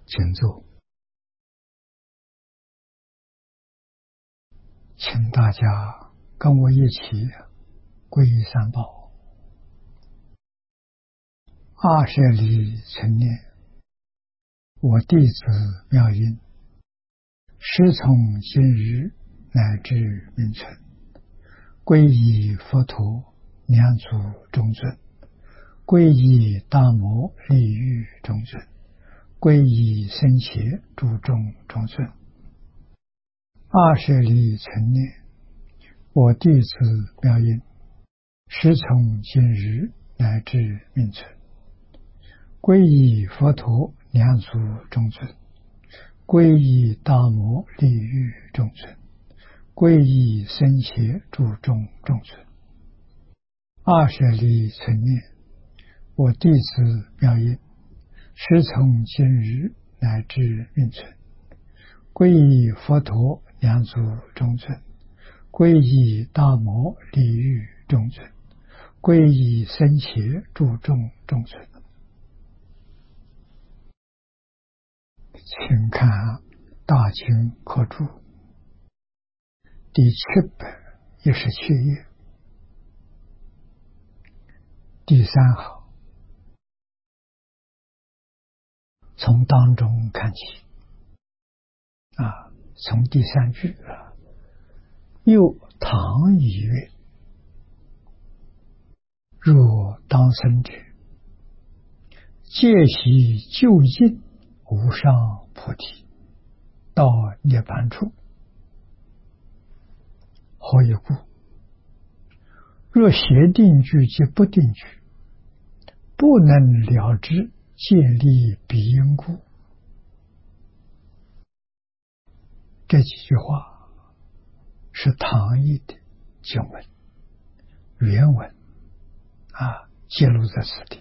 请坐，请大家跟我一起皈依三宝。20里成念，我弟子妙音，师从今日乃至明存，皈依佛陀两足中尊，皈依大摩利欲中尊，皈依僧伽诸众中尊。20里成念，我弟子妙音，师从今日乃至明存，皈依佛陀两足中尊，皈依大摩利欲中尊，皈依僧伽诸众中尊。20里成念，我弟子妙音，师从今日乃至明存，皈依佛陀两足中尊，皈依大摩利欲中尊，皈依僧伽诸众中尊。请看大经课注第717页第3行，从当中看起从第3句又唐以曰：若当生者，戒习究竟无上菩提，到涅槃处。何以故？若邪定句及不定句，不能了知戒力彼因故。这几句话是唐译的经文，原文记录在此地。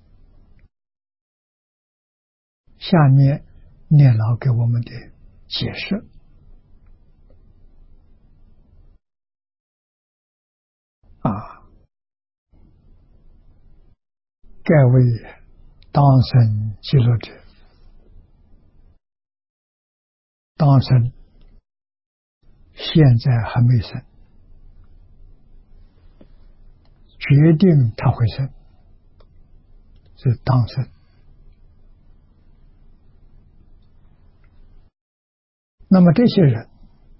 下面念老给我们的解释。盖为当生极乐者，当生现在还没生，决定他会生，是当生。那么这些人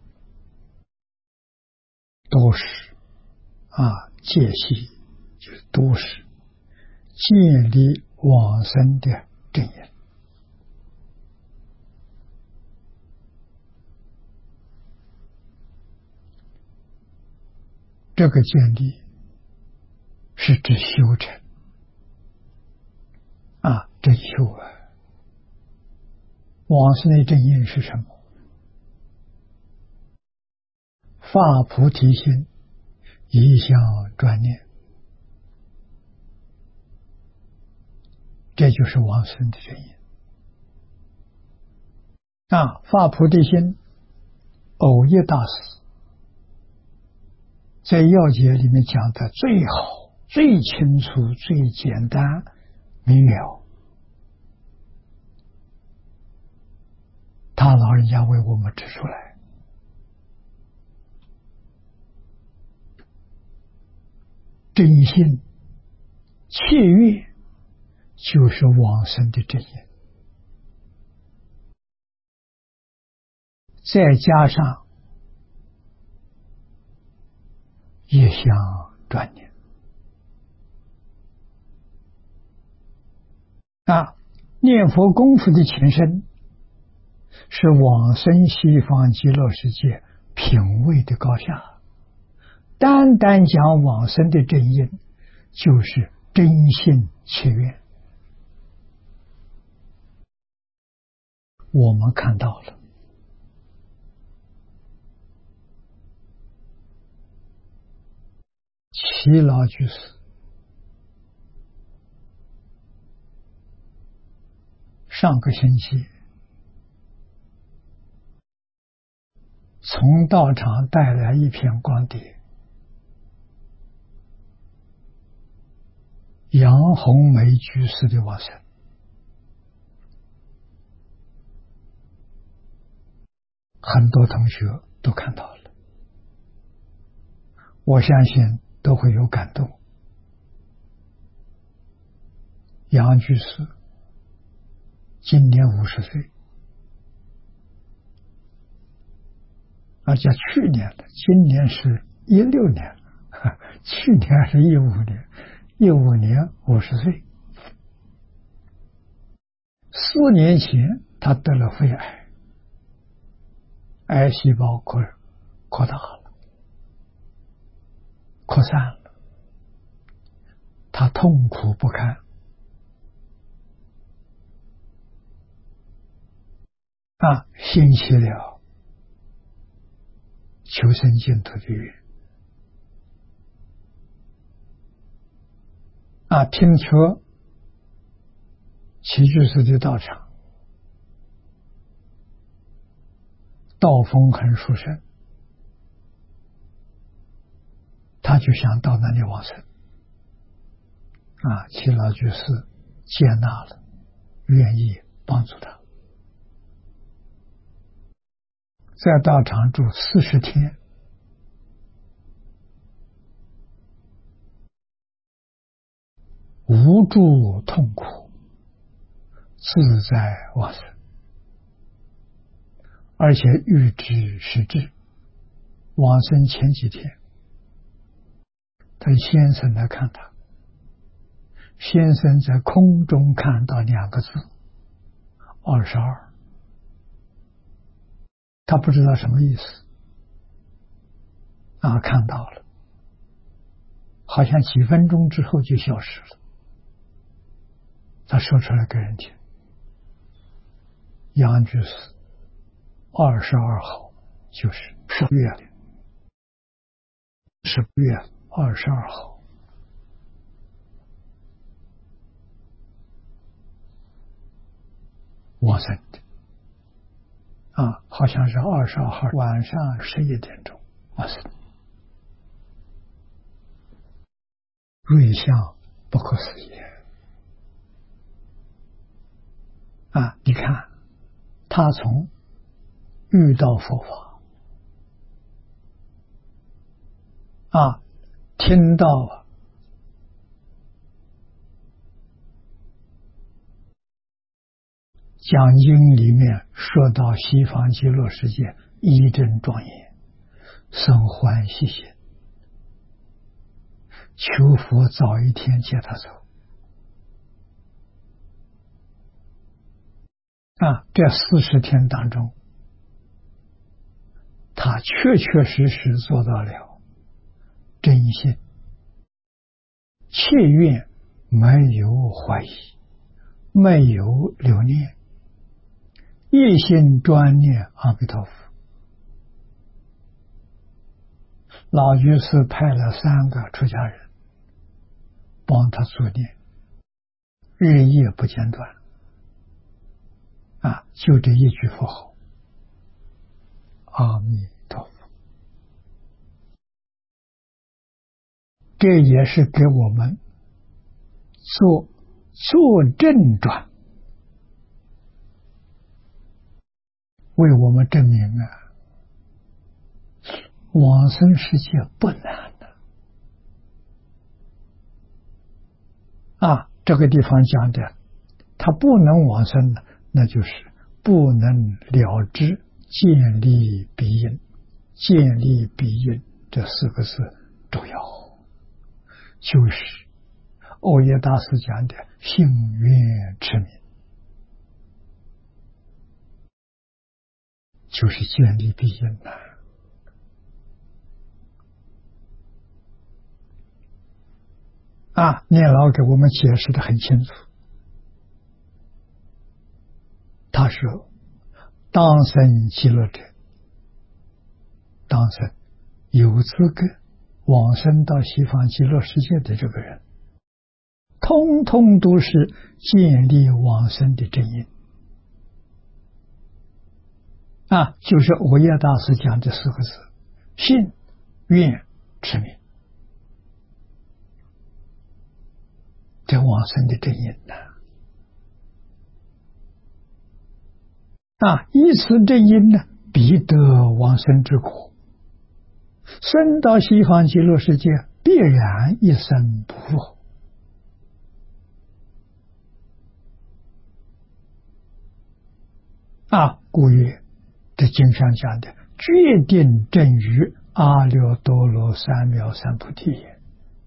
都是戒习，就是都是建立往生的正因。这个建立是指修成真修往生的正因是什么？发菩提心，一向专念，这就是往生的正因。发菩提心，藕益大师在要解里面讲的最好、最清楚、最简单明了，他老人家为我们指出来。真心切愿就是往生的正因，再加上一向专念念佛功夫的前身是往生西方极乐世界品位的高下。单单讲往生的正因，就是真心切愿。我们看到了，齐老居士上个星期从道场带来一片光碟，杨红梅居士的往生。 很多同学都看到了，我相信都会有感动。杨居士今年50岁，而且去年的，今年是16年，去年是15年，15年50岁。4年前他得了肺癌，癌细胞扩大了，扩散了，他痛苦不堪。兴起了求生净土的愿。听说齐居士的道场道风很殊胜，他就想到那里往生。齐老居士接纳了，愿意帮助他，在道场住40天，无助痛苦，自在往生，而且预知时至。往生前几天，他先生来看他，先生在空中看到2个字22，他不知道什么意思，看到了，好像几分钟之后就消失了。他说出来给人听，杨居士22号就是10月，10月22号往生的，好像是22号晚上11点钟往生，瑞相不可思议。你看他从遇到佛法，听到讲经里面说到西方极乐世界一真庄严，生欢喜心，求佛早一天接他走。这40天当中，他确确实实做到了真心，切愿没有怀疑，没有留念，一心专念阿弥陀佛。老居士派了3个出家人帮他助念，日夜不间断，就这一句佛号阿弥陀佛。这也是给我们做正转，为我们证明往生世界不难的。这个地方讲的他不能往生的，那就是不能了知建立彼因。建立彼因这4个字重要，就是欧耶大师讲的信愿持名，就是建立彼因念老给我们解释的很清楚。他说当生极乐者，当生有资格往生到西方极乐世界的这个人，通通都是建立往生的真因。就是欧耶大师讲的4个字：信愿持名，这往生的真因依此真因呢， 必得往生之果，生到西方极乐世界，必然一生不落。故曰，这经上讲的决定正于阿耨多罗三藐三菩提也。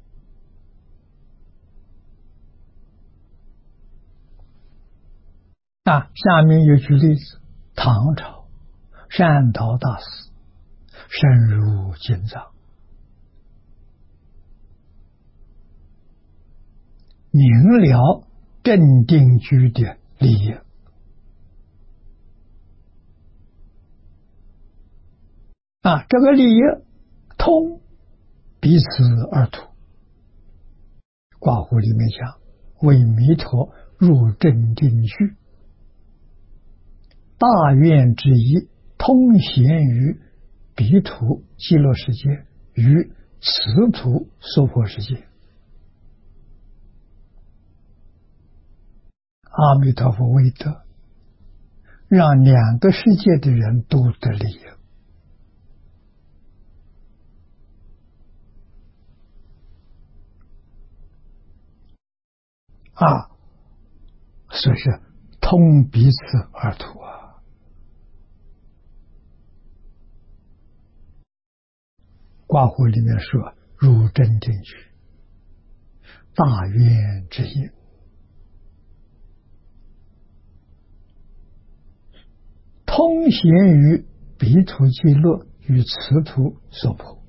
下面有举例子，唐朝善导大师深入经藏，明了正定居的利益。这个利益通彼此而土。卦胡里面讲，为弥陀入正定居，大愿之意，通显于彼土极乐世界与此土娑婆世界。阿弥陀佛为德，让两个世界的人都得利益。所以是通彼此而土卦胡里面说，入正定居，大愿之意，通显于彼土极乐与此土娑婆。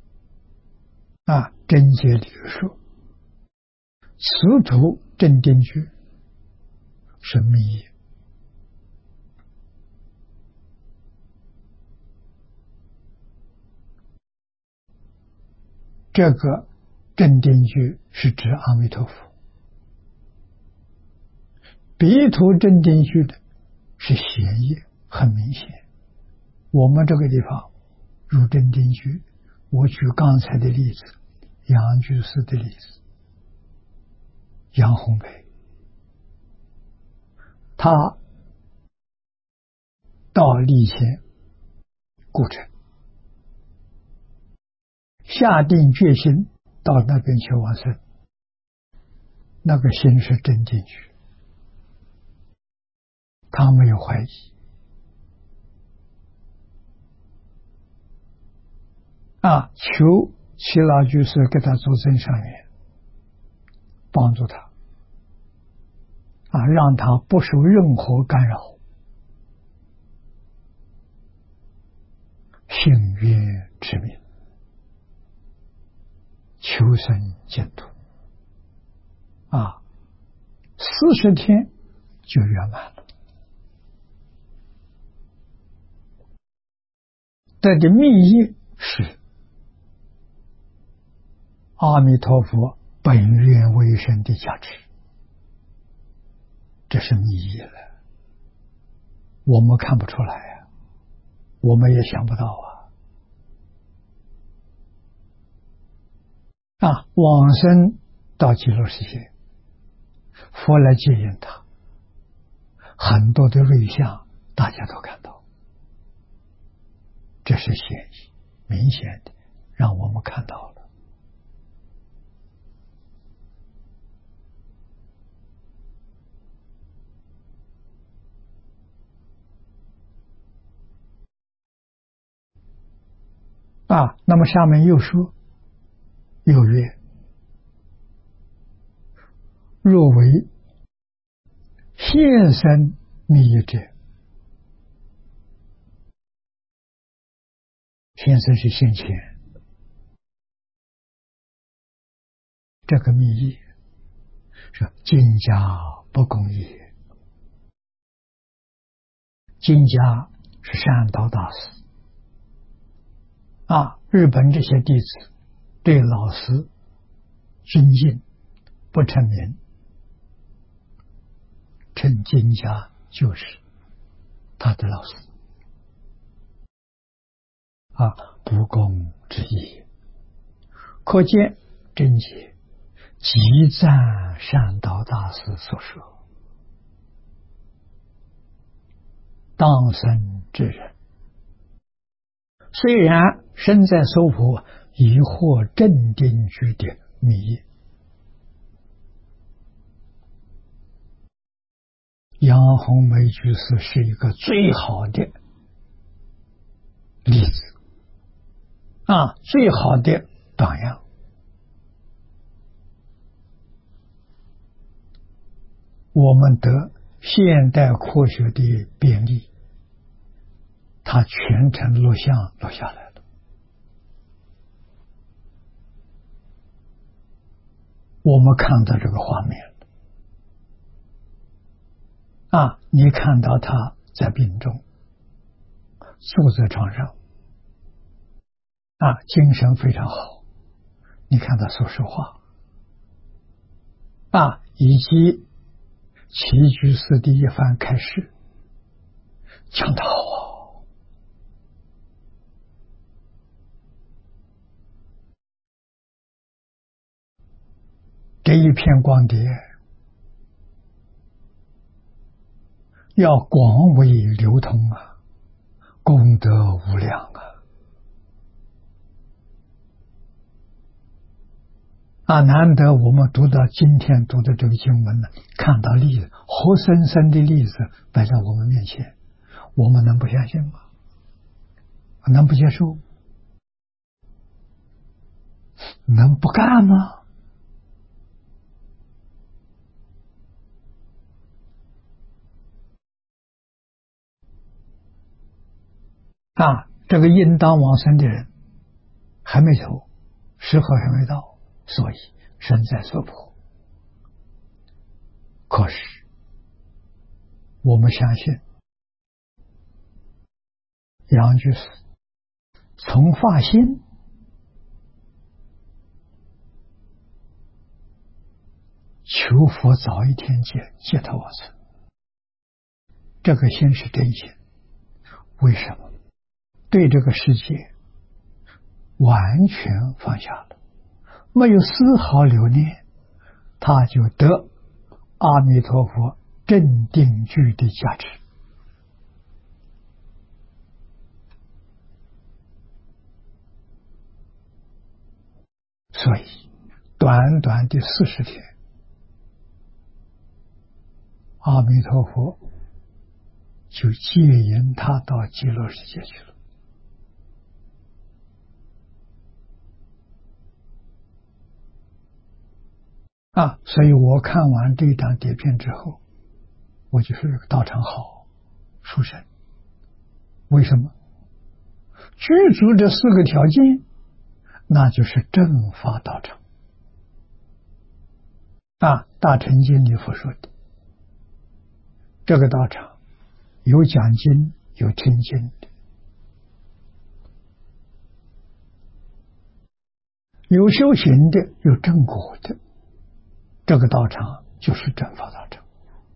真解里说，此土正定居是密意，这个正定居是指阿弥陀佛，彼土正定居的是显义，很明显。我们这个地方入正定居，我举刚才的例子，杨居士的例子，杨洪培，他到立前故城，下定决心到那边去往生，那个心是正定居，他没有怀疑。求齐老居士给他做增上缘，帮助他，让他不受任何干扰，信愿之名，求生净土，40天就圆满了。这的密意是阿弥陀佛本愿为身的价值，这是密意了，我们看不出来我们也想不到往生到极乐世界，佛来接引他，很多的瑞相大家都看到，这是显意明显的，让我们看到了。那么下面又说，又曰，若为现身密意者，现身是现前，这个密意是经家不共也。经家是善导大师日本这些弟子对老师尊敬，不称名，称经家就是他的老师不共之意。可见真解极赞善导大师所说，当生之人虽然身在娑婆，已获正定居的密业。杨红梅居士是一个最好的例子最好的榜样。我们得现代科学的便利，他全程录像录下来了。我们看到这个画面你看到他在病中坐在床上精神非常好，你看他说实话以及齐居士的一番开示，讲得好这一片光碟要广为流通功德无量难得我们读到今天读的这个经文呢，看到例子，活生生的例子摆在我们面前，我们能不相信吗？能不接受？能不干吗？这个应当往生的人还没走，时候还没到，所以身在娑婆。可是我们相信杨居士从发心求佛早一天解脱往生，这个心是真心。为什么？对这个世界完全放下了，没有丝毫留恋，他就得阿弥陀佛正定具的价值。所以短短的40天，阿弥陀佛就接引他到极乐世界去了。所以我看完这张碟片之后，我就说这个道场好，殊胜。为什么？具足这4个条件，那就是正法道场。大乘经里所说的这个道场，有讲经有听经的，有修行的有正果的，这个道场就是正法道场。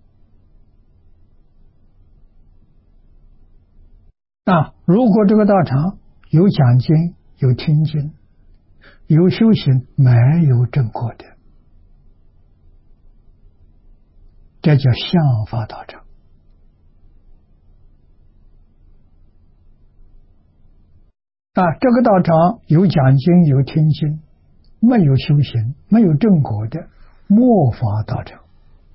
如果这个道场有讲经有听经有修行没有正果的，这叫相法道场。这个道场有讲经有听经没有修行没有正果的末法道场。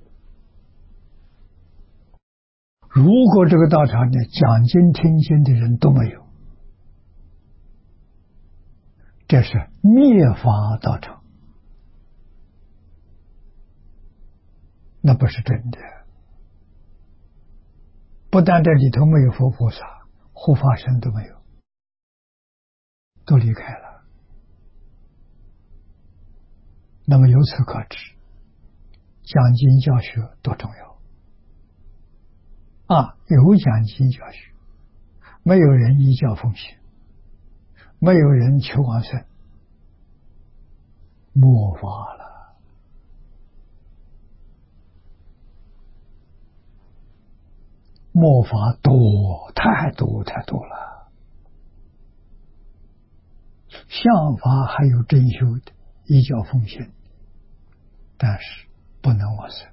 如果这个道场呢讲经听经的人都没有，这是灭法道场，那不是真的。不但这里头没有佛菩萨护法神都没有，都离开了。那么由此可知，讲经教学多重要有讲经教学，没有人依教奉行，没有人求往生，末法了。末法多，太多太多了。相法还有真修的依教奉行，但是不能往生。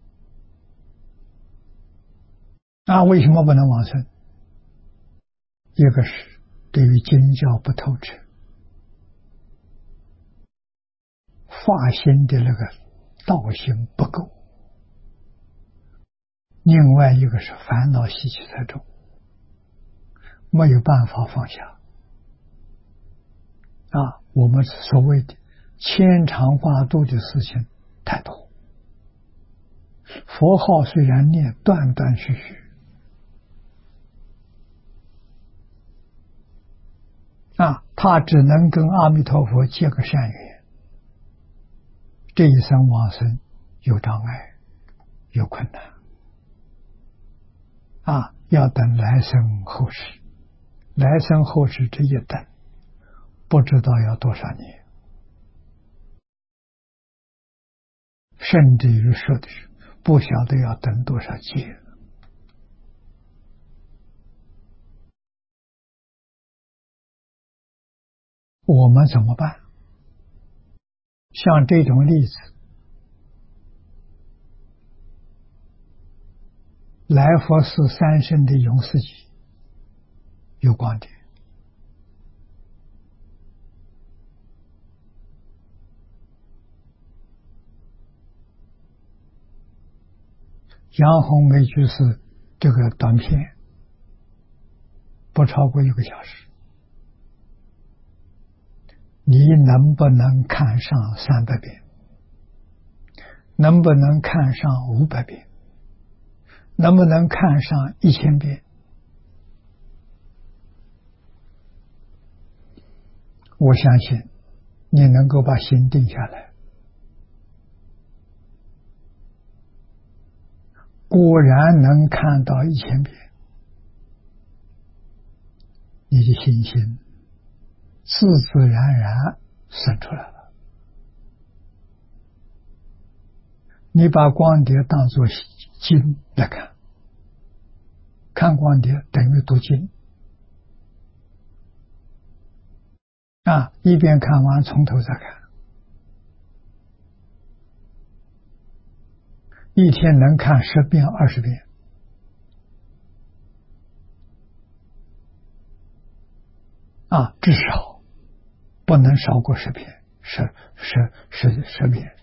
为什么不能往生？ 一个是对于经教不透彻，发心的那个道行不够；另外一个是烦恼习气太重，没有办法放下。我们所谓的牵肠挂肚的事情太多，佛号虽然念断断续续，他只能跟阿弥陀佛结个善缘，这一生往生有障碍，有困难，要等来生后世，来生后世这一等，不知道要多少年，甚至于说的是不晓得要等多少劫。我们怎么办？像这种例子，来佛寺三圣的永世集有光点，杨红梅居士这个短片不超过1个小时，你能不能看上300遍？能不能看上500遍？能不能看上1000遍？我相信你能够把心定下来，果然能看到1000遍，你的信心自自然然生出来了。你把光碟当作经来看，看光碟等于读经，一遍看完从头再看，一天能看10遍20遍，至少不能少过10遍，10遍，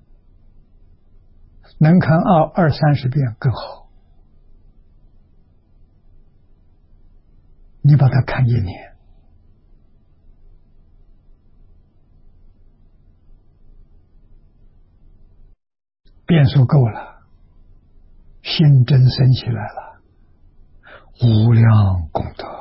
能看20-30遍更好。你把它看1年，遍数够了，心真升起来了，无量功德，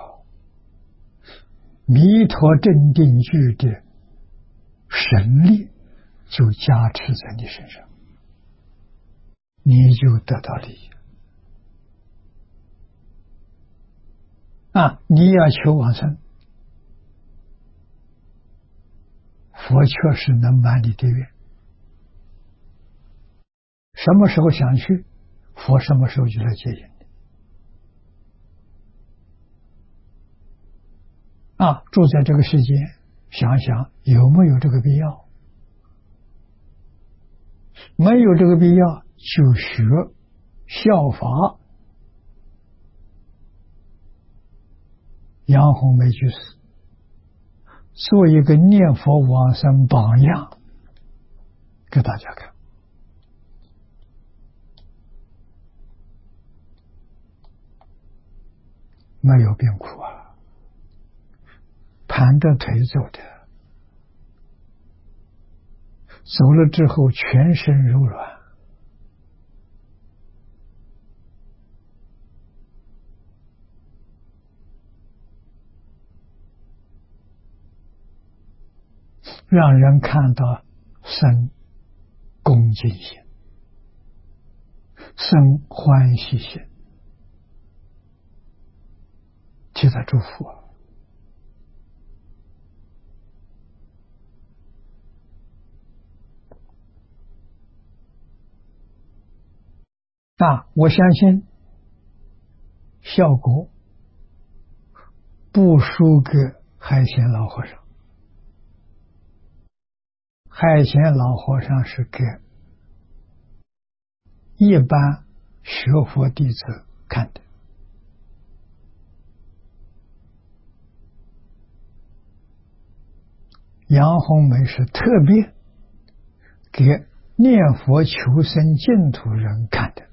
弥陀镇定具的神力就加持在你身上，你就得到利益。你要求往生，佛确实能满你的愿，什么时候想去，佛什么时候就来接引你。住在这个世界，想想有没有这个必要？没有这个必要，就学效法杨红梅居士，做一个念佛往生榜样给大家看。没有病苦盘着腿走的，走了之后全身柔软，让人看到生恭敬心，生欢喜心，替他祝福。我相信效果不输给海鲜老和尚。海鲜老和尚是给一般学佛弟子看的， 杨红梅是特别给念佛求生净土人看的。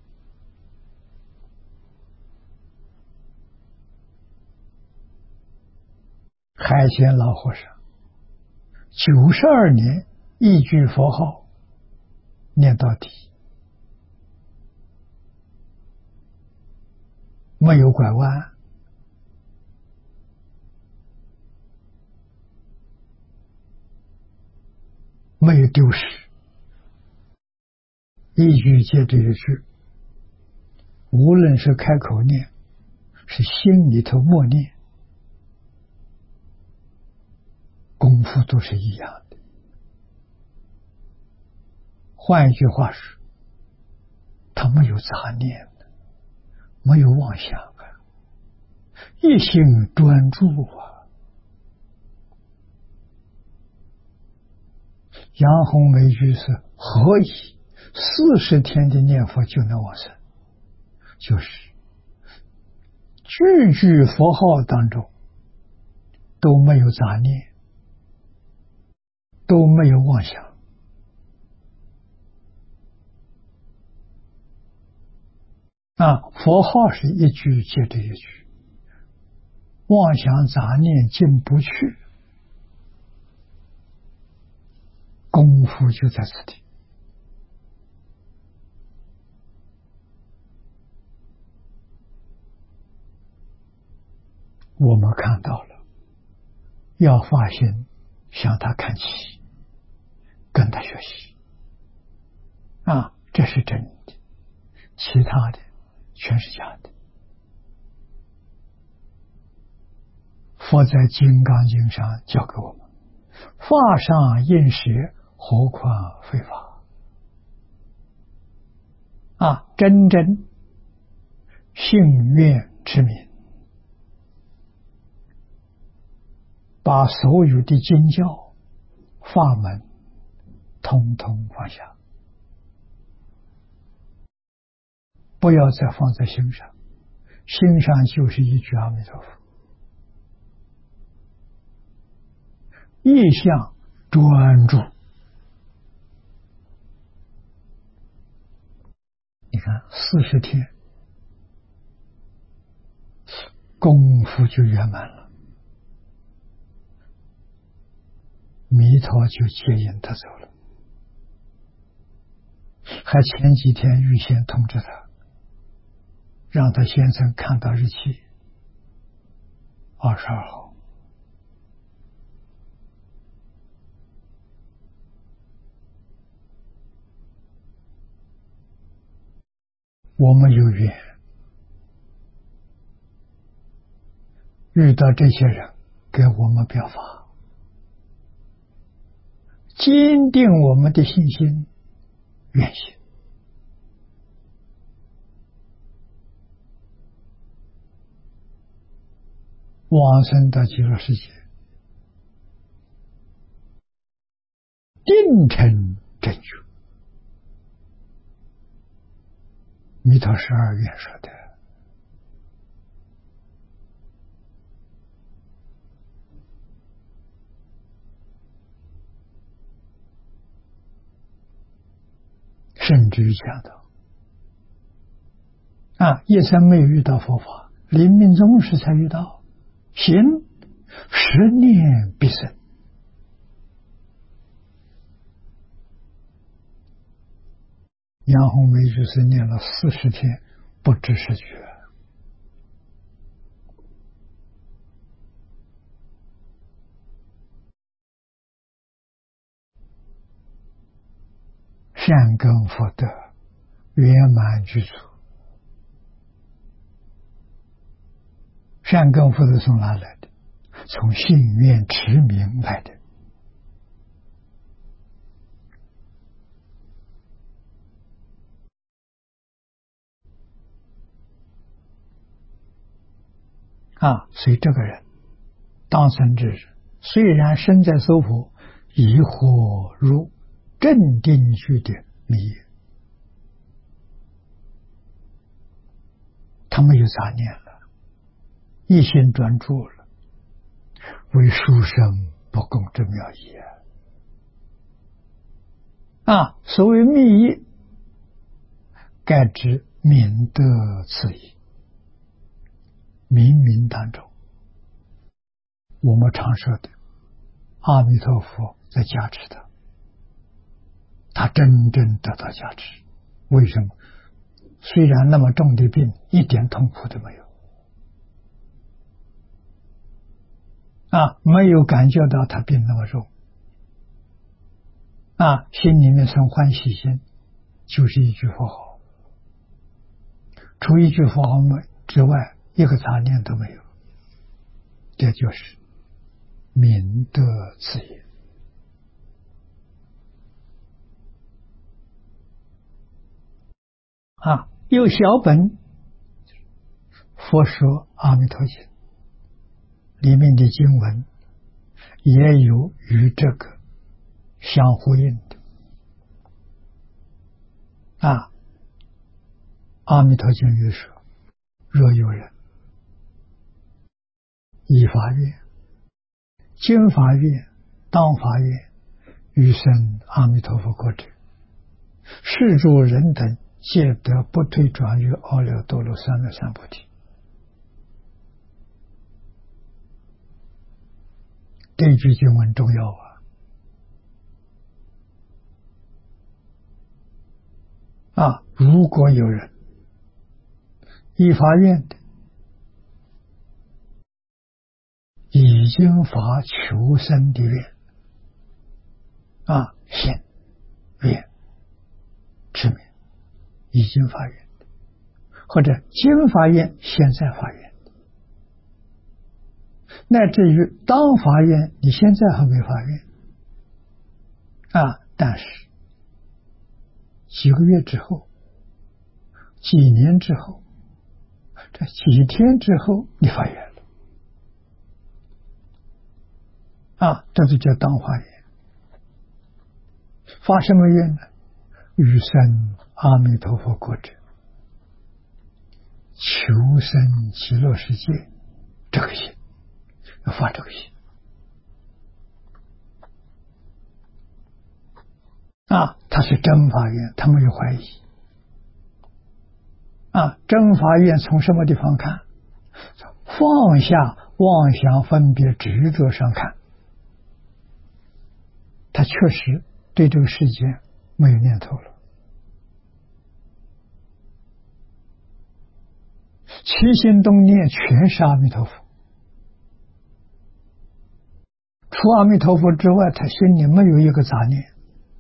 海贤老和尚92年一句佛号念到底，没有拐弯，没有丢失，一句接着一句，无论是开口念，是心里头默念，功夫都是一样的。换一句话说，他没有杂念，没有妄想啊，一心专注啊。杨红梅居士何以40天的念佛就能往生？就是句句佛号当中都没有杂念，都没有妄想。佛号是一句接着一句，妄想杂念进不去，功夫就在此地。我们看到了，要发心向他看齐，跟他学习这是真的，其他的全是假的。佛在《金刚经》上教给我们，法上应舍，何况非法真正信愿之名，把所有的经教法门统统放下，不要再放在心上，心上就是一句阿弥陀佛，意向专注。你看40天功夫就圆满了，弥陀就接引他走了。还前几天预先通知他，让他先生看到日期22号。我们有缘遇到这些人给我们表法，坚定我们的信心愿心。往生到极乐世界，定成正觉。弥陀12愿说的。甚至于讲到一生没有遇到佛法，临命终时才遇到，行10念必生。杨红梅就是念了40天不知是觉。善根福德圆满具足，善根福德从哪来的？从信愿持名来的。所以这个人当生之日，虽然身在娑婆，亦或如正定居的迷，他没有杂念了，一心专注了，为书生不共之妙义所谓密意，盖指明德次义。冥冥当中，我们常说的阿弥陀佛在加持他真正得到加持。为什么？虽然那么重的病，一点痛苦都没有没有感觉到他病那么重心里面生欢喜心，就是一句佛号，除一句佛号之外，一个杂念都没有。这就是明德次也有小本佛说阿弥陀经里面的经文也有与这个相呼应的阿弥陀经里说，若有人依法愿、经法愿、当法愿，欲生阿弥陀佛国者，是诸人等皆得不退转于阿耨多罗三藐三菩提。这句经文重要如果有人依法愿的已经发求生的愿信愿持名已经发愿的，或者经发愿现在发愿的，乃至于当发愿你现在还没发愿但是几个月之后、几年之后、这几天之后你发愿了这就叫当发愿。发什么愿呢？欲生阿弥陀佛国者，求生极乐世界，这个心要发这个心他是真发愿，他没有怀疑真发愿从什么地方看？放下妄想分别执着上看，他确实对这个世界没有念头了，起心动念全是阿弥陀佛，除阿弥陀佛之外，他心里没有一个杂念，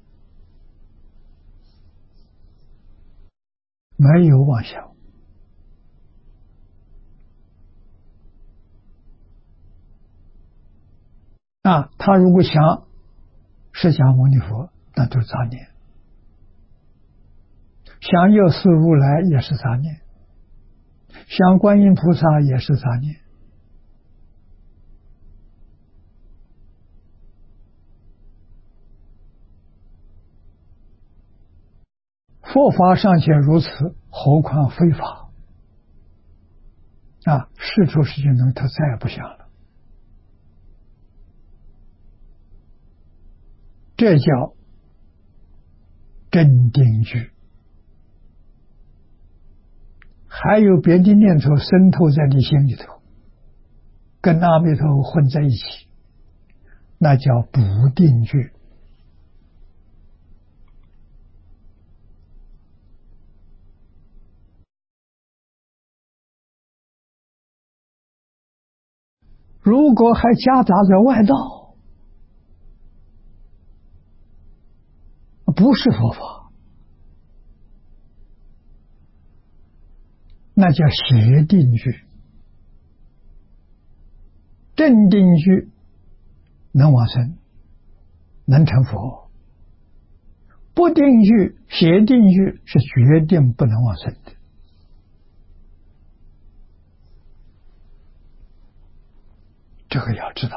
没有妄想他如果想释迦牟尼佛，那都是杂念；想药师如来也是杂念，想观音菩萨也是杂念。佛法尚且如此，何况非法世出世间中他再也不想了。这叫真定句。还有别的念头渗透在你心里头，跟阿弥陀佛混在一起，那叫不定句。如果还夹杂在外道，不是佛法，那叫邪定句。正定句能往生，能成佛；不定句、邪定句是决定不能往生的。这个要知道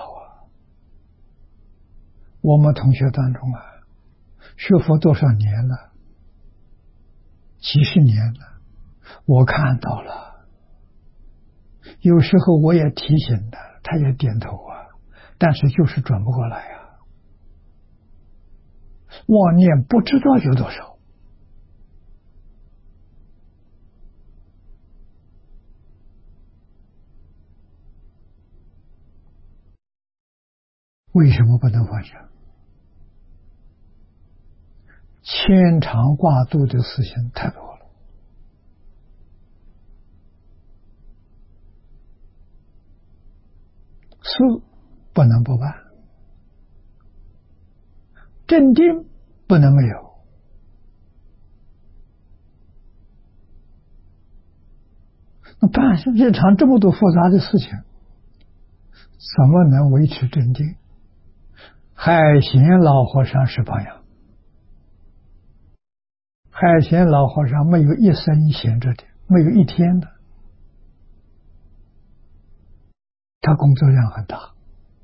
我们同学当中学佛多少年了，几十年了，我看到了，有时候我也提醒他，他也点头但是就是转不过来呀。妄念不知道有多少。为什么不能放下？牵肠挂肚的事情太多了。事不能不办，镇定不能没有。那办日常这么多复杂的事情，怎么能维持镇定？海贤老和尚是榜样。海贤老和尚没有一生闲着的，没有一天的，他工作量很大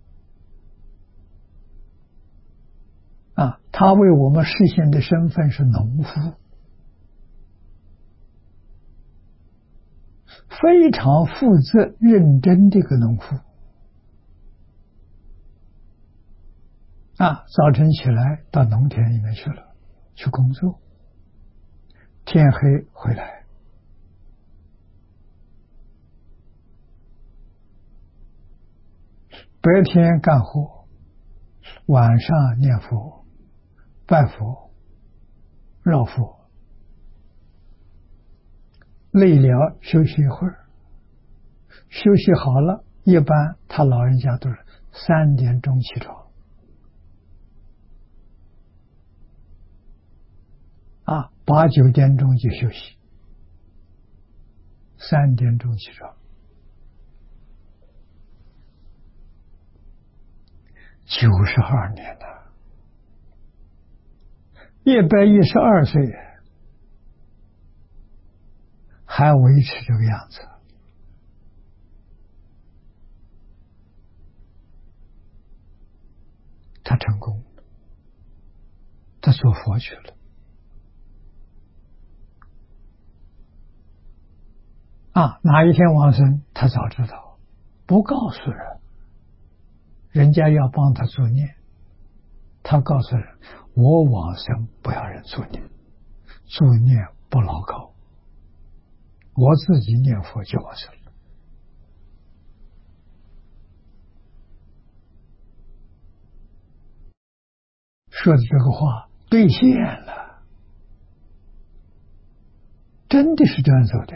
啊。他为我们实现的身份是农夫，非常负责认真的一个农夫啊。早晨起来到农田里面去了，去工作，天黑回来，白天干活，晚上念佛、拜佛、绕佛，累了休息一会儿，休息好了，一般他老人家都是3点钟起床啊，8、9点钟就休息，3点钟起床。92年了，112岁还维持这个样子。他成功了，他做佛去了啊！哪一天往生，他早知道，不告诉人，人家要帮他做念，他告诉人：我往生不要人做念，做念不牢靠，我自己念佛就往生了。说的这个话兑现了，真的是这样走的。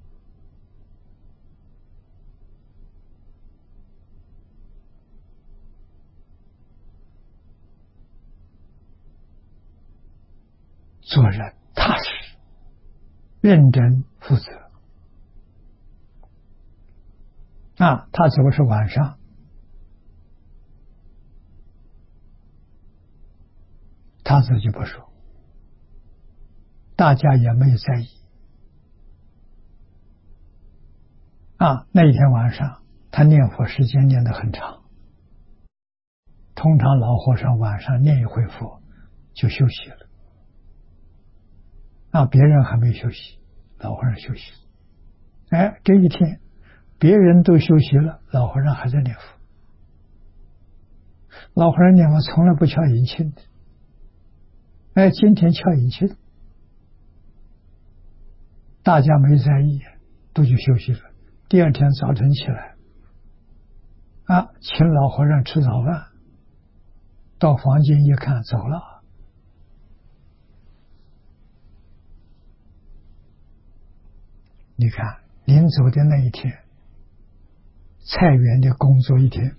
做人踏实、认真、负责啊！他走是晚上，他自己不说，大家也没有在意啊。那一天晚上，他念佛时间念得很长，通常老和尚晚上念一会佛就休息了啊，别人还没休息，老和尚休息。哎，这一天别人都休息了，老和尚还在念佛。老和尚念佛从来不敲引磬的，哎，今天敲引磬，大家没在意，都去休息了。第二天早晨起来啊，请老和尚吃早饭，到房间一看走了。你看临走的那一天，菜园的工作一天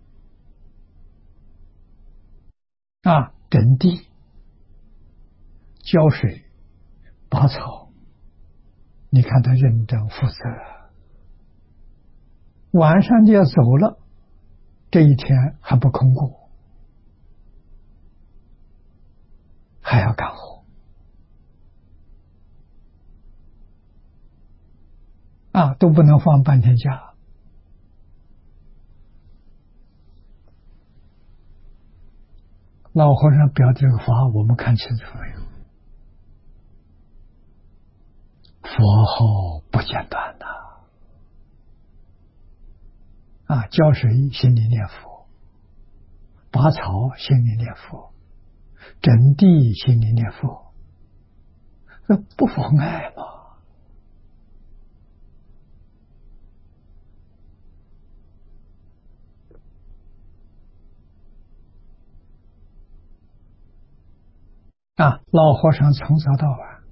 啊，整地、浇水、拔草，你看他认真负责。晚上就要走了，这一天还不空过，还要干活啊，都不能放半天假。老和尚表这个法，我们看清楚没有？佛号不简单呐！啊，浇水心里念佛， 拔草心里念佛，整地心里念佛，这不妨碍嘛。老和尚从早到晚，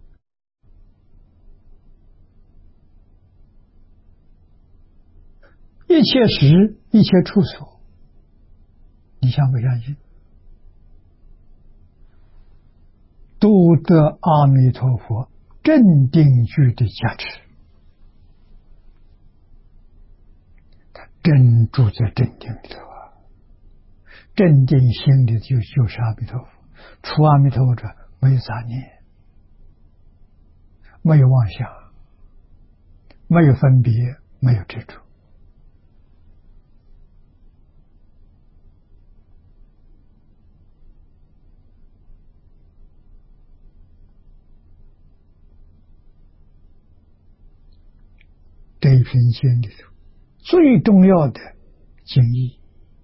一切时一切处所，你相不相信？都得阿弥陀佛镇定具的加持，他真住在镇定里头啊！镇定心里就是阿弥陀佛，除阿弥陀佛者没有杂念，没有妄想，没有分别，没有执着。这一篇经里头最重要的经义，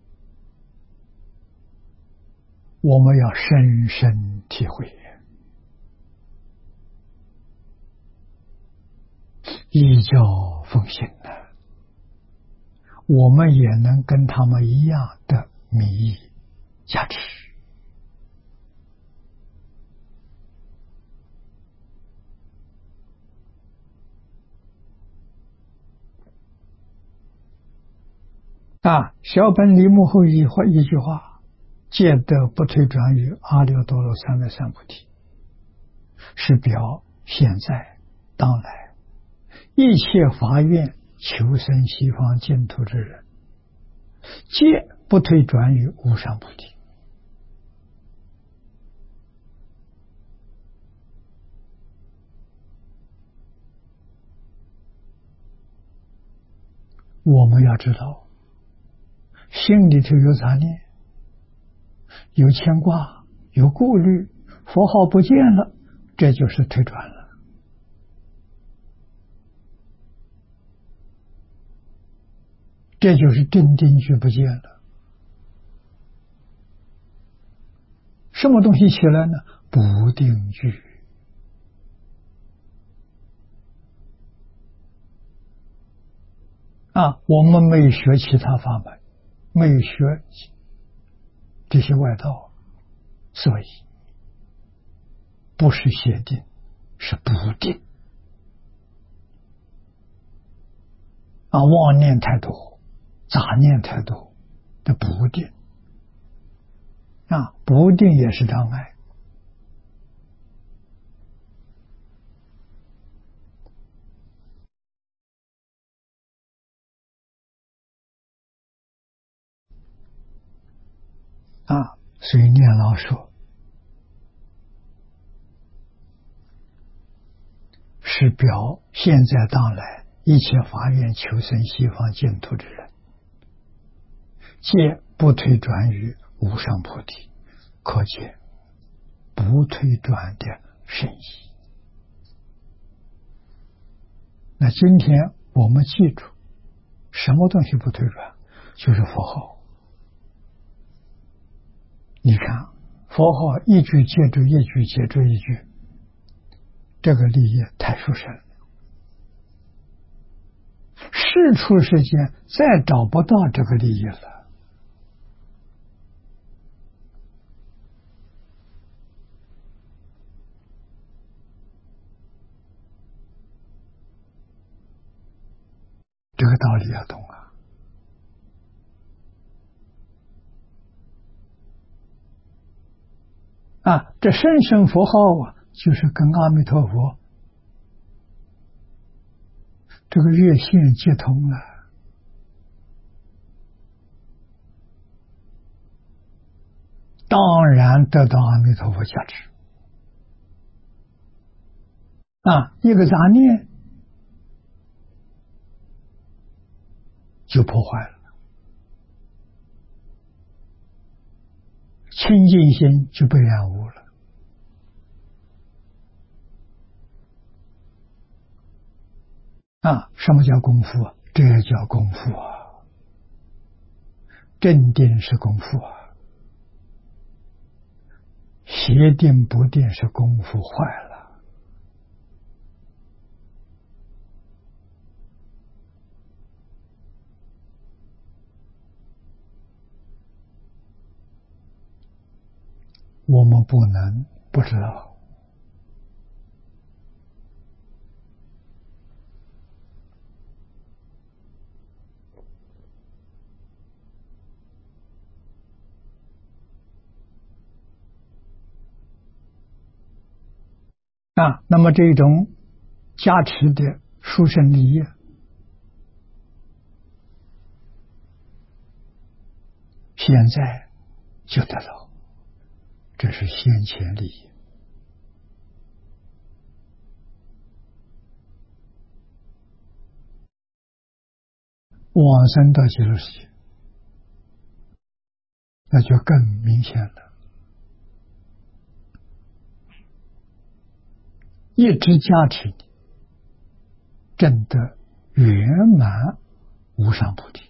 我们要深深体会，依教奉行的，我们也能跟他们一样的名义加持。小本里幕后一句话，戒得不退转于阿耨多罗三藐三菩提，是表现在当来一切发愿求生西方净土之人，皆不退转于无上菩提。我们要知道，心里头有杂念，有牵挂，有顾虑，佛号不见了，这就是退转了。这就是镇定具不见了。什么东西起来呢？不定具。我们没有学其他法门，没有学这些外道，所以不是邪定，是不定。妄念太多，杂念太多，这不定。不定也是障碍。所以念老说，是表现在当来一切发愿求生西方净土之人，皆不退转于无上菩提，可见不退转的深意。那今天我们记住，什么东西不退转？就是佛号。你看，佛号一句接着一句，接着一句，这个利益太殊胜了。世出世间再找不到这个利益了。这个道理要懂啊。这声声佛号就是跟阿弥陀佛这个月线接通了，当然得到阿弥陀佛加持。一个杂念就破坏了，清净心就被染污了。什么叫功夫？这叫功夫啊！镇定是功夫啊！ 邪定不定是功夫坏了。我们不能不知道。那么这种加持的殊胜利益，现在就得到，这是先前利益。往生到极乐世界，那就更明显了。一直加持你，证得圆满无上菩提。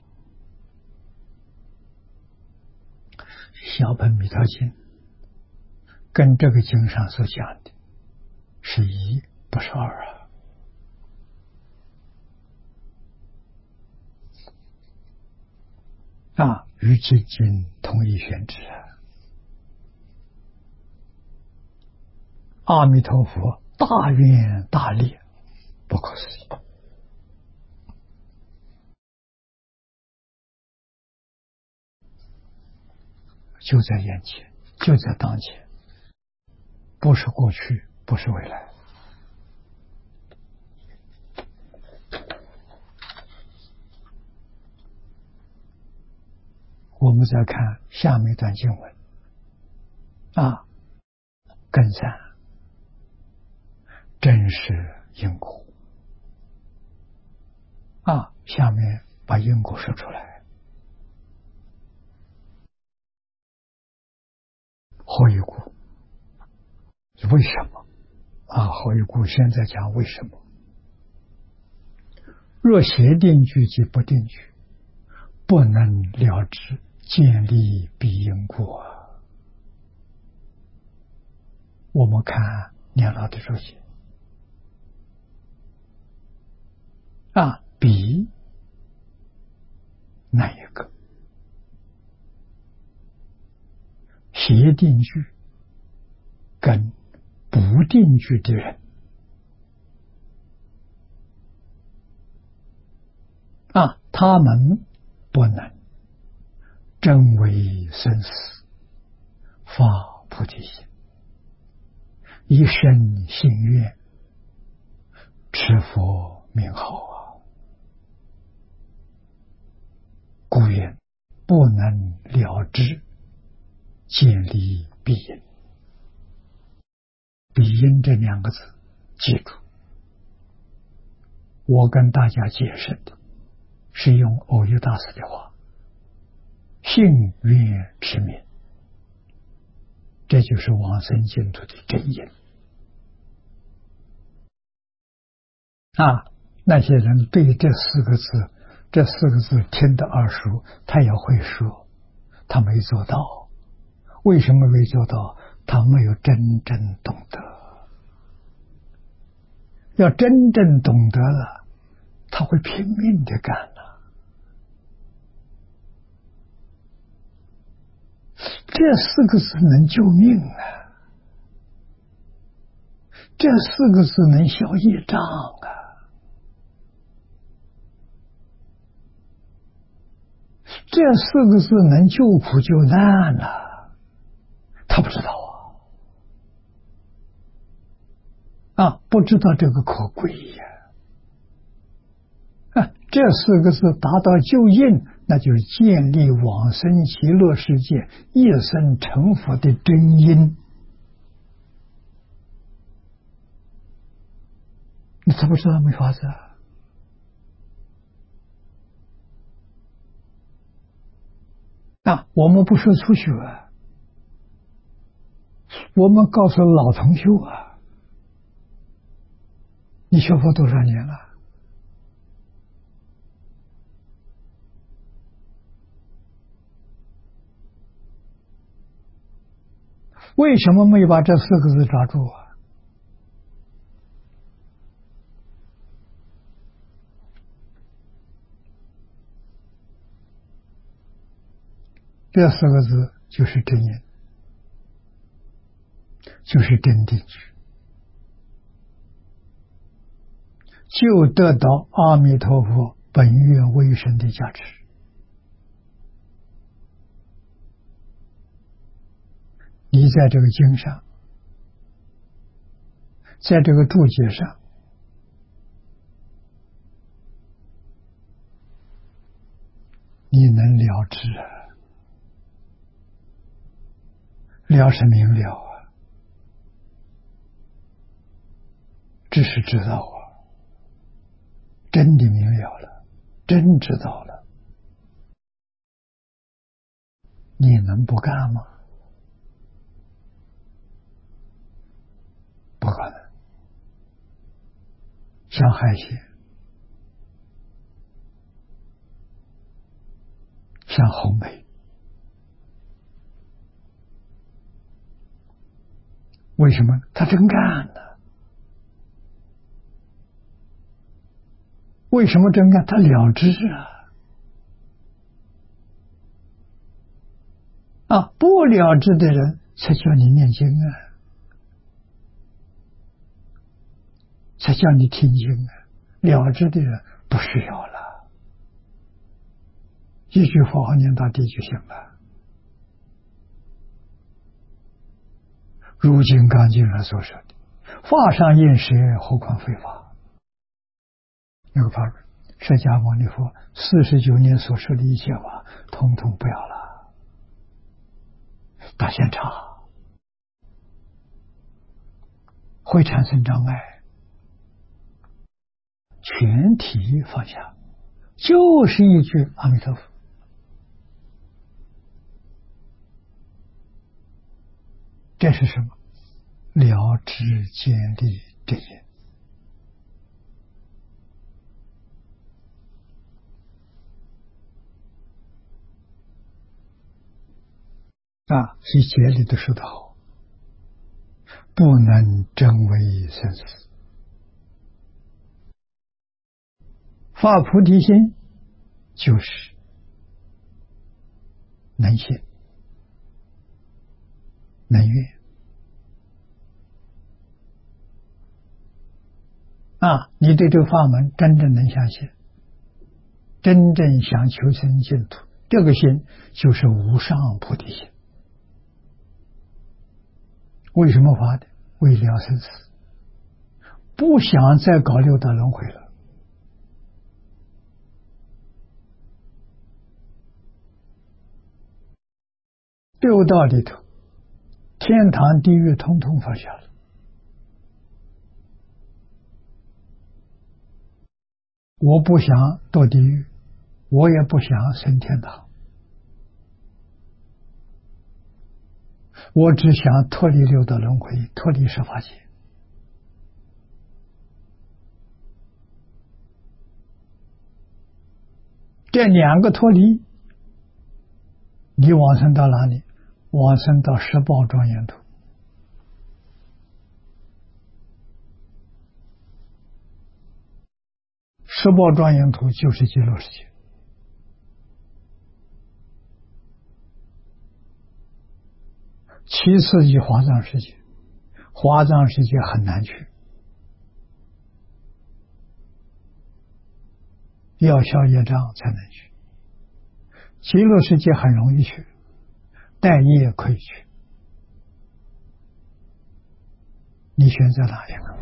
小本弥陀经跟这个经上所讲的是一，不是二与这经同一宣旨阿弥陀佛大愿大力，不可思议。就在眼前，就在当前，不是过去，不是未来。我们再看下面一段经文根三真实因果下面把因果说出来。何以故？为什么何以故？现在讲为什么。若邪定句及不定句，不能了知建立彼因果。我们看念老的注解彼哪一个？邪定句跟不定句的人他们不能真为生死，发菩提心，一生信愿，持佛名号故曰不能了知建立彼因。彼因这两个字记住，我跟大家解释的是用偶遇大师的话，信愿持名，这就是往生净土的真因那些人对这四个字听得耳熟，他也会说，他没做到。为什么没做到？他没有真正懂得。要真正懂得了，他会拼命的干了。这四个字能救命这四个字能消业障这四个字能救苦救难他不知道不知道这个可贵这四个字达到救应，那就是建立往生极乐世界一生成佛的真因。你知不知道没法子我们不说初学我们告诉老同学你学佛多少年了？ 为什么没有把这四个字抓住啊？这四个字就是真言，就是真定句，就得到阿弥陀佛本愿威神的加持。你在这个经上，在这个注解上，你能了知啊，了是明了啊，知是知道啊，真的明了了，真知道了，你能不干吗？不可能。像海鲜，像红梅，为什么他真干呢？为什么真干？他了知啊！不了知的人才叫你念经啊，才叫你听经啊。了知的人不需要了，一句佛号念到底就行了。如金刚经上所说的，法上应舍，何况非法。那个法论，释迦牟尼佛49年所说的一切法，统统不要了，打现场会产生障碍，全体放下，就是一句阿弥陀佛。这是什么？了知见力真言啊！所以节里都说得好，不能真为生死，发菩提心就是能信能愿啊！你对这个法门真正能相信，真正想求生净土，这个心就是无上菩提心。为什么发的？为了生死，不想再搞六道轮回了。六道里头，天堂地狱统统放下了，我不想堕地狱，我也不想升天堂，我只想脱离六道轮回，脱离十法界。这两个脱离，你往生到哪里？往生到十宝庄严土。十宝庄严土就是极乐世界。其次以华藏世界，华藏世界很难去，要消业障才能去。极乐世界很容易去，带业可以去，你选择哪一个？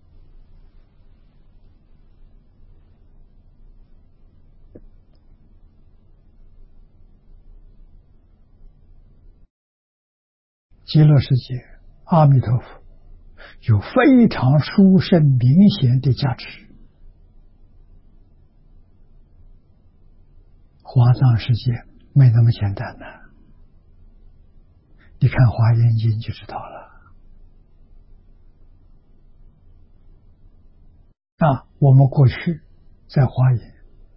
极乐世界，阿弥陀佛有非常殊胜明显的价值。华藏世界没那么简单的，你看《华严经》就知道了。我们过去在华严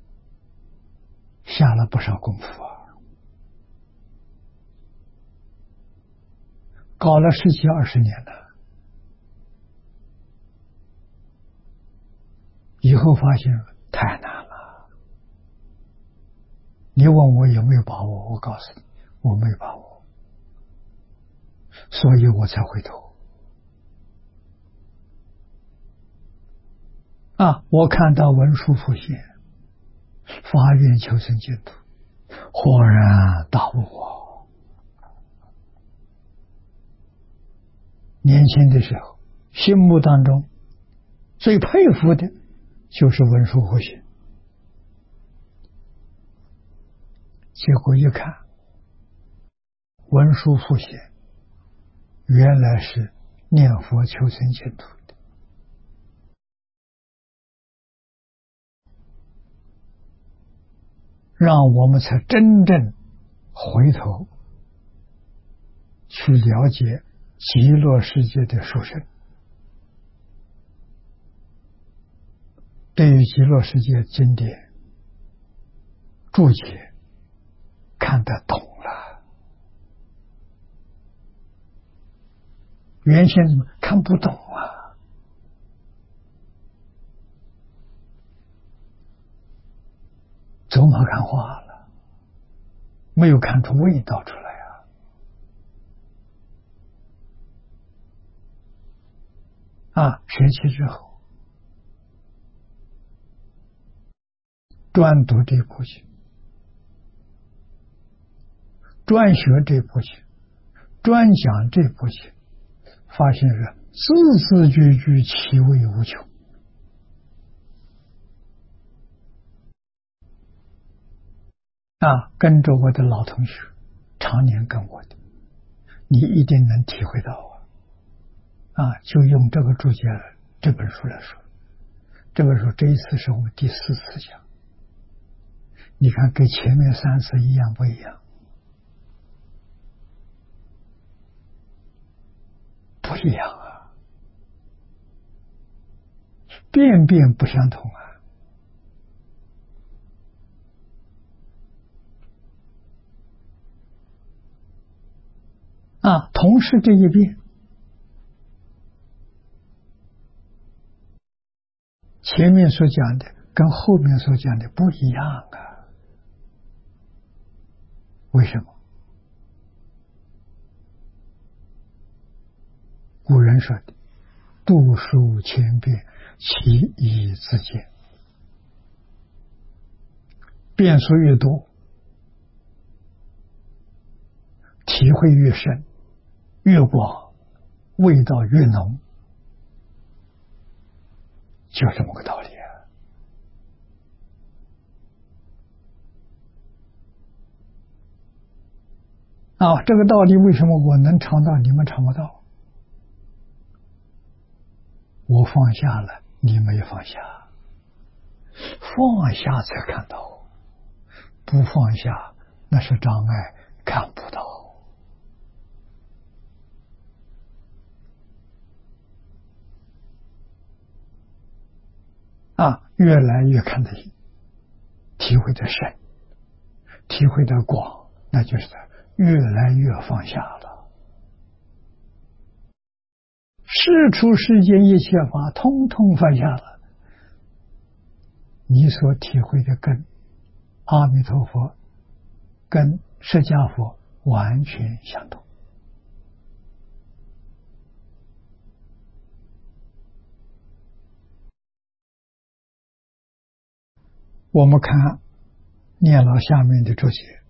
下了不少功夫啊， 搞了十几20年了，以后发现太难了。你问我有没有把握，我告诉你，我没有把握，所以我才回头。我看到文殊普贤发愿求生净土，恍然大悟年轻的时候，心目当中最佩服的就是文殊普贤，结果一看，文殊普贤原来是念佛求生净土的，让我们才真正回头去了解极乐世界的殊胜，对于极乐世界经典注解看得懂了，原先怎么看不懂走马看花了，没有看出味道出来学习之后专读这部经，专学这部经，专讲这部经，发现是字字句句其味无穷跟着我的老同学常年跟我的，你一定能体会到就用这个注解这本书来说，这本书这一次是我们第4次讲，你看跟前面3次一样不一样？不一样遍遍不相同同是这一遍，前面所讲的跟后面所讲的不一样为什么？古人说的读书千遍，其义自见，遍数越多，体会越深越广，味道越浓，就这么个道理这个道理为什么我能尝到你们尝不到？我放下了，你没放下，放下才看到，不放下那是障碍，看不到越来越看得体会的深，体会的广，那就是越来越放下了。世出世间一切法通通放下了，你所体会的跟阿弥陀佛跟释迦佛完全相同。我们看念老下面的注解，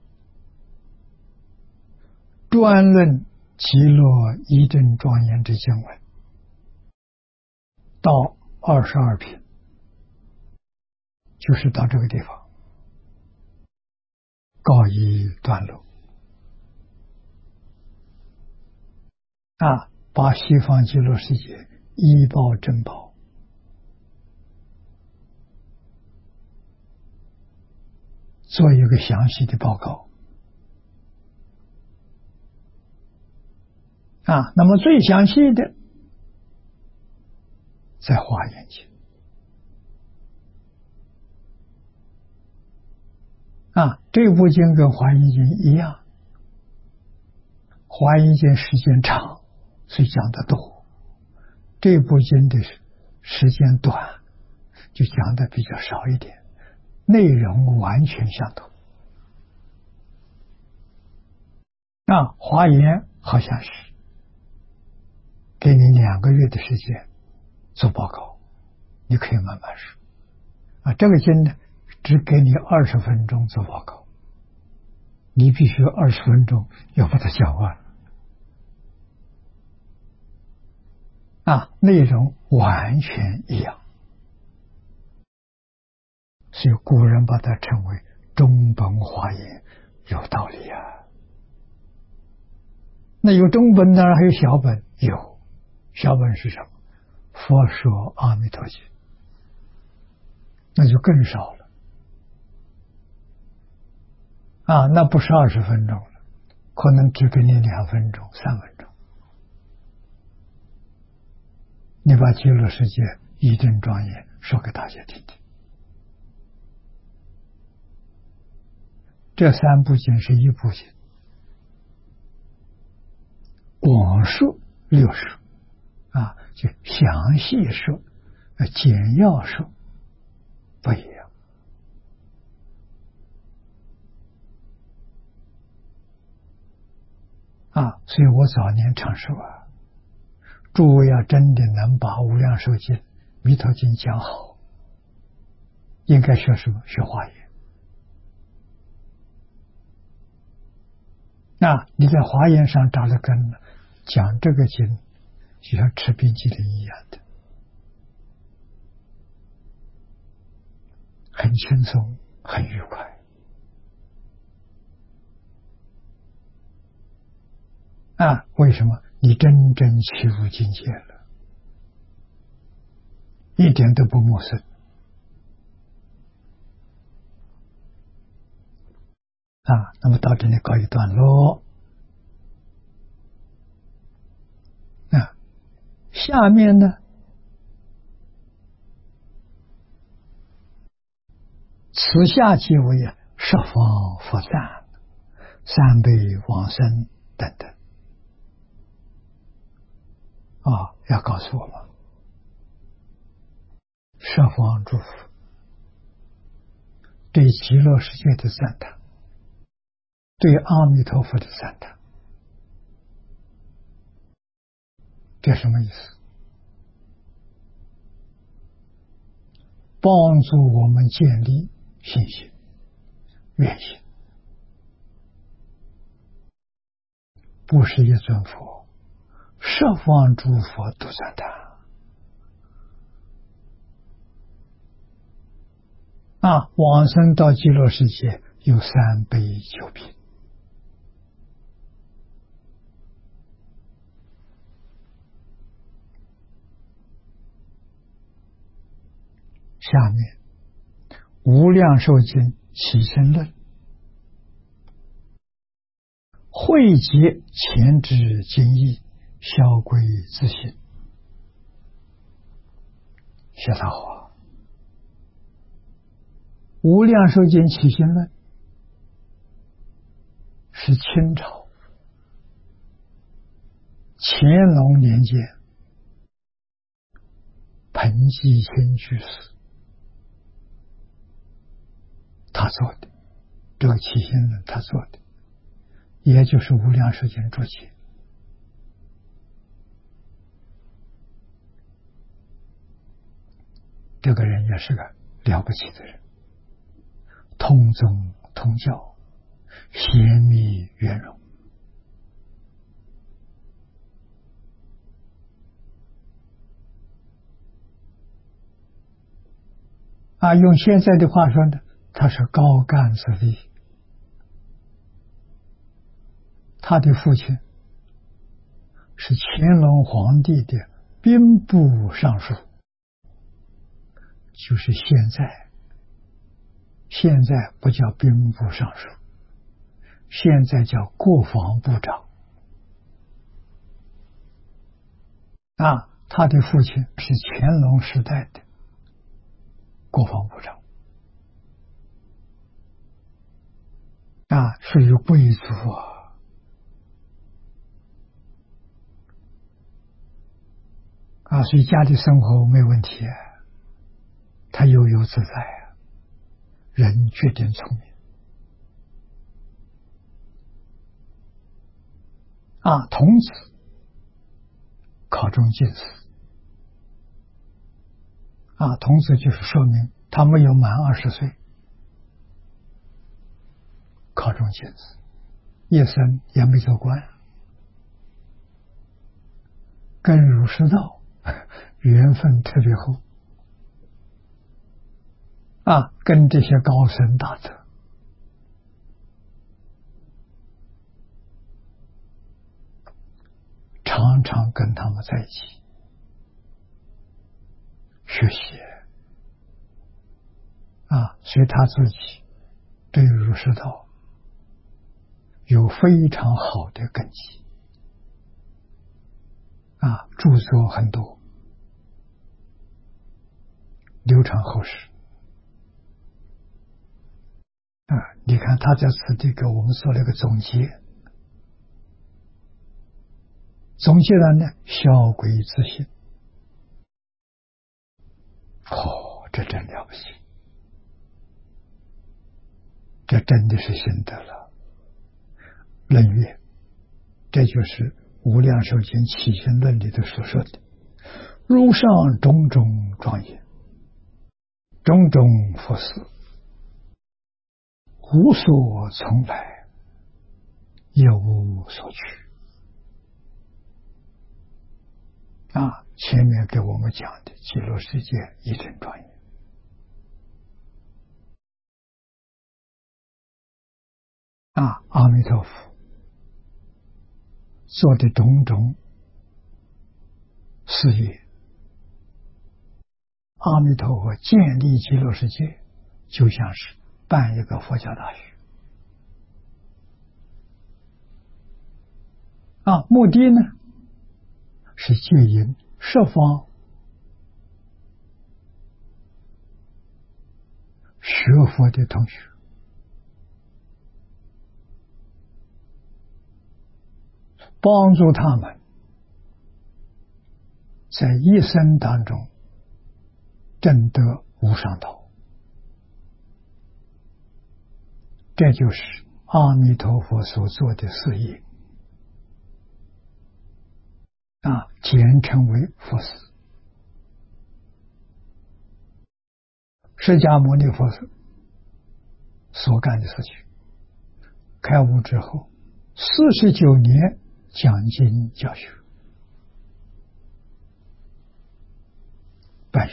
专论极乐一真庄严之经文到22品，就是到这个地方告一段落把西方极乐世界一报珍宝做一个详细的报告那么最详细的在华严经这部经跟华严经一样，华严经时间长， 所以讲的多。这部经的时间短，就讲的比较少一点，内容完全相同。华严好像是给你2个月的时间做报告，你可以慢慢说。这个经呢，只给你20分钟做报告，你必须20分钟要把它讲完。内容完全一样，所以古人把它称为中本华严，有道理啊。那有中本当然还有小本，有小本是什么？佛说阿弥陀经，那就更少了那不是20分钟了，可能只给你2分钟、3分钟。你把极乐世界一真庄严说给大家听听。这3部经是一部经，广说6说就详细说简要说不一样所以我早年常说诸位要真的能把无量寿经、弥陀经讲好，应该学什么？学华严。你在华严上扎了根了，讲这个经就像吃冰淇淋一样的，很轻松，很愉快为什么？你真正起入境界了，一点都不陌生那么到这里告一段落下面呢，此下即为十方佛赞、三辈往生等等要告诉我们十方诸佛对极乐世界的赞叹，对阿弥陀佛的赞叹，这什么意思？帮助我们建立信心、愿心。不是一尊佛，十方诸佛都赞叹往生到极乐世界有3杯9品。下面无量寿经起身论，汇集前知经义，销归自性。写得好无量寿经起心论是清朝乾隆年间彭继清居士他做的，这个起心论他做的，也就是无量寿经注解。这个人也是个了不起的人，通宗通教，贤密圆融用现在的话说呢，他是高干子弟。他的父亲是乾隆皇帝的兵部尚书，就是现在不叫兵部尚书，现在叫国防部长他的父亲是乾隆时代的国防部长属于贵族所以家里生活没问题，他悠悠自在，人决定聪明。童子考中进士，童子就是说明他没有满20岁，考中进士，一生也没做官，跟儒释道缘分特别厚，跟这些高僧大德常常跟他们在一起学习，所以他自己对儒释道有非常好的根基，著作很多，流传后世。你看他在此地给我们做了一个总结，总结了呢，孝贵之心。这真了不起，这真的是心得了。论乐，这就是《无量寿经起心论》里头所说的：如上种种庄严，种种佛事，无所从来，也无所去。前面给我们讲的极乐世界一真庄严，阿弥陀佛做的种种事业，阿弥陀佛建立极乐世界，就像是办一个佛教大学。目的呢是接引十方学佛的同学，帮助他们在一生当中证得无上道。这就是阿弥陀佛所做的事业，简称为佛事。释迦牟尼佛所干的事情，开悟之后49年讲经教学办学，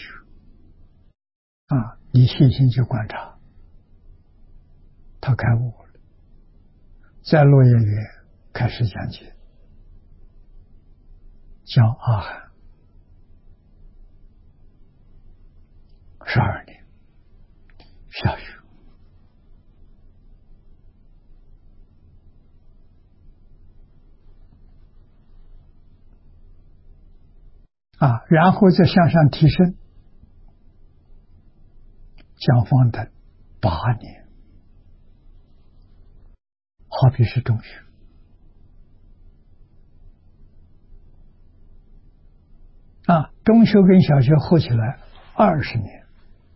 你细心去观察，他开悟了，在落叶园开始讲解，讲阿含12年下学，然后再向上提升，讲方等8年，好比是中学。中学跟小学合起来20年，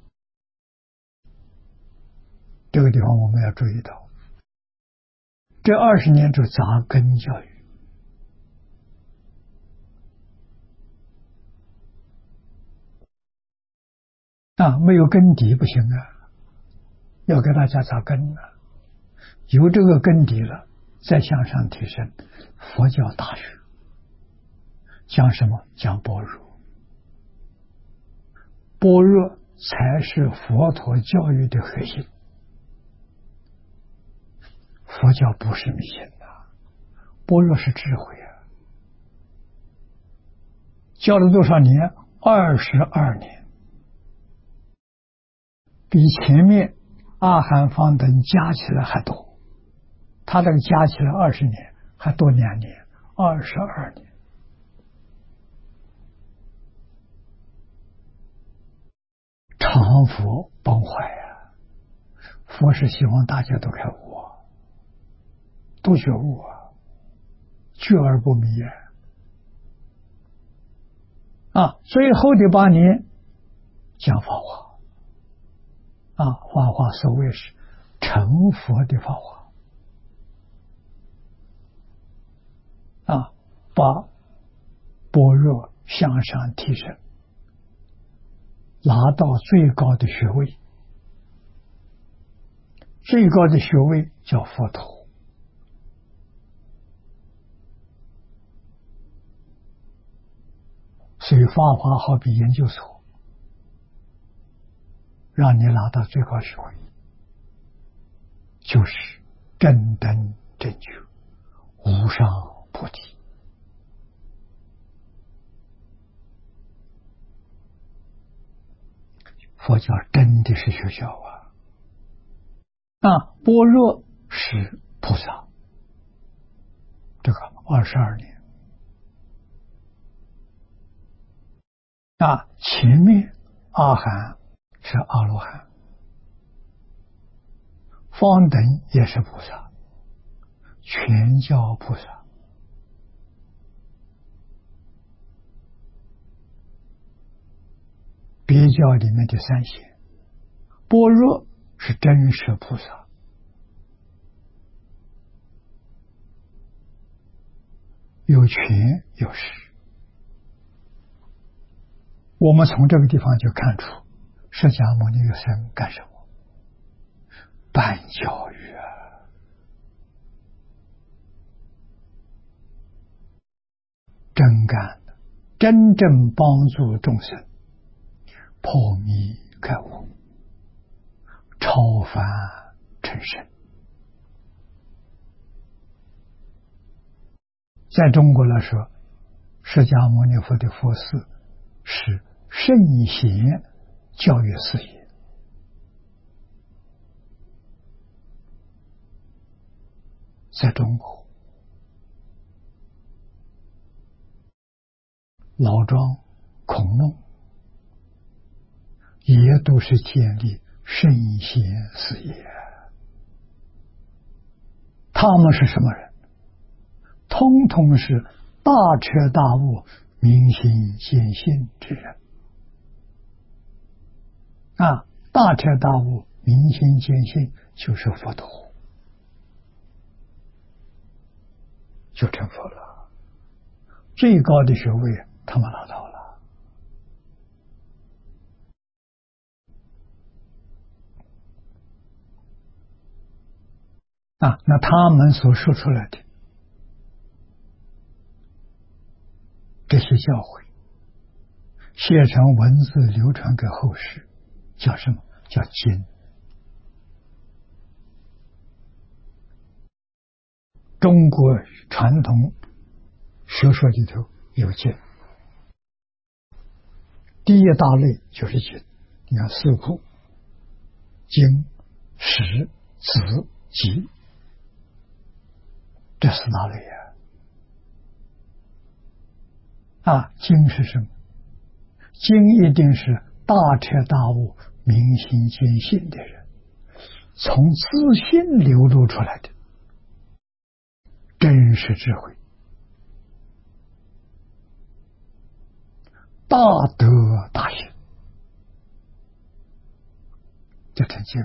这个地方我们要注意到，这20年就扎根教育。没有根底不行要给大家扎根有这个根底了，再向上提升。佛教大学讲什么？讲般若，般若才是佛陀教育的核心。佛教不是迷信般若是智慧教了多少年？22年，比前面阿含方等加起来还多。他这个加起来20年，还多2年，22年。常佛崩坏佛是希望大家都开悟都觉悟觉而不迷最后的8年讲法华法华所谓是成佛的法华把般若向上提升，拿到最高的学位，最高的学位叫佛陀。所以法华好比研究所，让你拿到最高学位，就是正等正觉，无上菩提。佛教真的是学校般若是菩萨，这个22年前面阿含是阿罗汉，方等也是菩萨，全教菩萨。别教里面的3贤，般若是真实菩萨，有权有势。我们从这个地方就看出释迦牟尼有生干什么？办教育真干的，真正帮助众生破迷开悟，超凡成圣。在中国来说，释迦牟尼佛的佛事是圣贤教育事业，在中国老庄、孔孟也都是建立圣贤事业。他们是什么人？通通是大彻大悟、明心见性之人大彻大悟、明心见性就是佛陀，就成佛了。最高的学位他们拿到了那他们所说出来的这些教诲写成文字流传给后世，叫什么？叫经。中国传统学说里头有经，第一大类就是经。你看四库、经、史、子、集，这4大类经是什么？经一定是大彻大悟、明心见性的人从自信流露出来的真实智慧，大德大行，这成经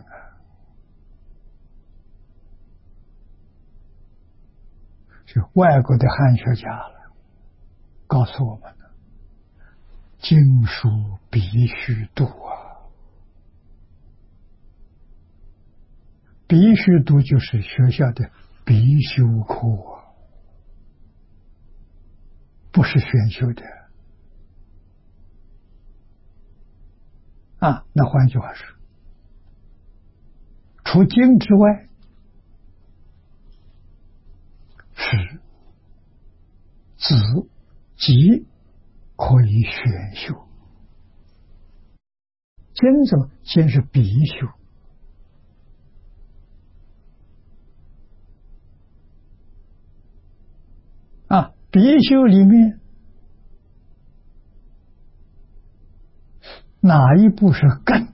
是外国的汉学家了，告诉我们的经书必须读必须读就是学校的必修课不是选修的那换句话说，除经之外，是子集可以选修。经怎么？经是必修必修里面哪一部是根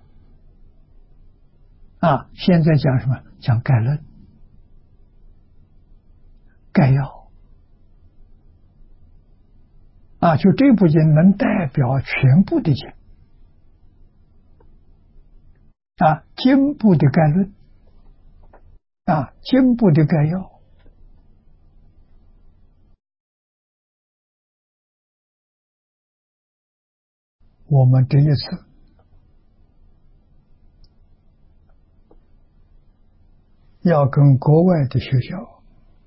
现在讲什么？讲概论、概要就这部经能代表全部的经经部的概论经部的概要，我们这一次要跟国外的学校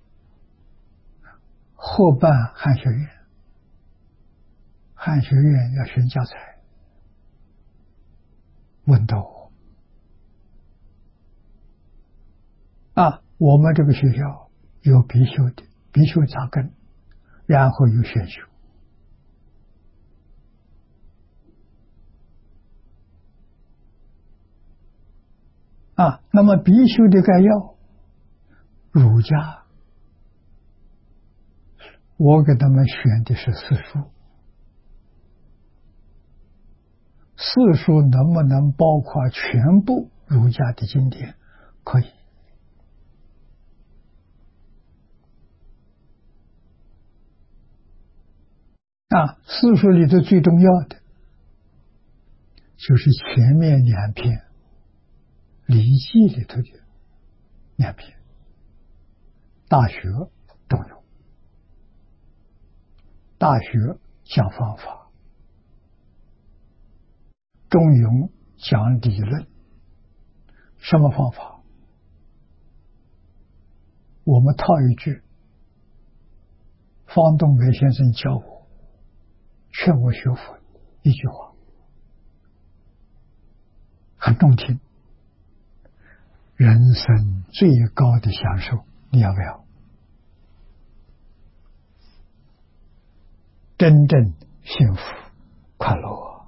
合办汉学院，汉学院要选教材，问到我们这个学校有必修的，必修扎根，然后有选修那么必修的概要，儒家我给他们选的是四书，四书能不能包括全部儒家的经典？可以四书里头最重要的就是前面两篇《礼记》里头的两篇，《大学》都有，《大学》讲方法，《中庸》讲理论。什么方法？我们套一句方东梅先生教我、劝我学佛一句话，很中听：人生最高的享受，你要不要？真正幸福快乐。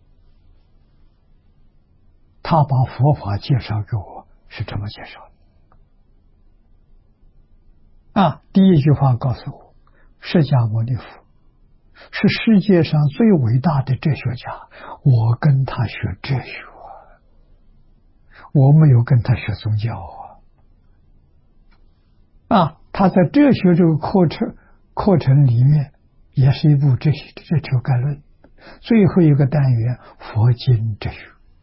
他把佛法介绍给我是这么介绍的第一句话告诉我，释迦牟尼佛是世界上最伟大的哲学家，我跟他学哲学我没有跟他学宗教他在哲学这个课程里面也是一部哲学概论，最后一个单元佛经哲学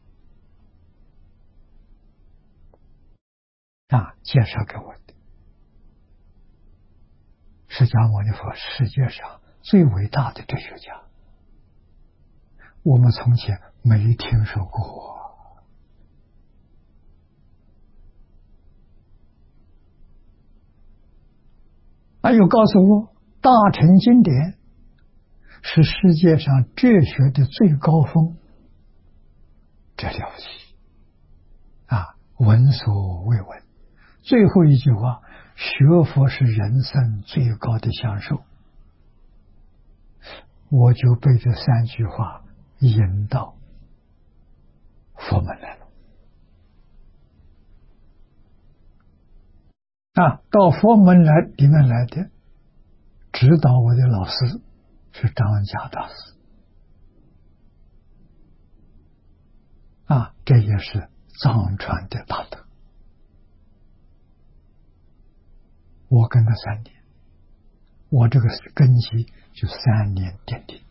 介绍给我的。释迦牟尼佛世界上最伟大的哲学家，我们从前没听说过又告诉我大乘经典是世界上哲学的最高峰，这了不起闻所未闻。最后一句话，学佛是人生最高的享受，我就被这三句话引到佛门来了到佛门里面来的指导我的老师是张家大师这也是藏传的大德。我跟他3年，我这个根基就3年奠定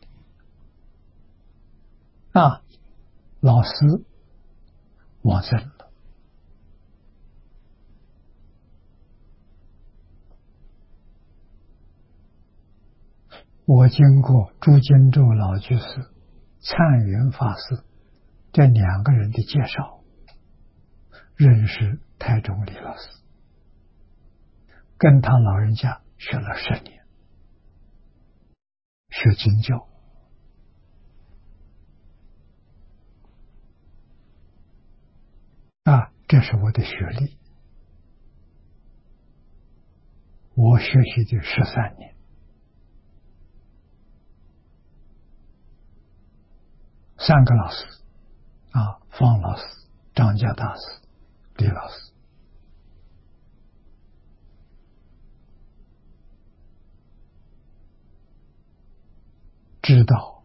老师往生了，我经过朱金洲老居士、灿云法师这2个人的介绍，认识台中李老师，跟他老人家学了10年，学经教这是我的学历，我学习的13年，3个老师方老师、张家大师、李老师，知道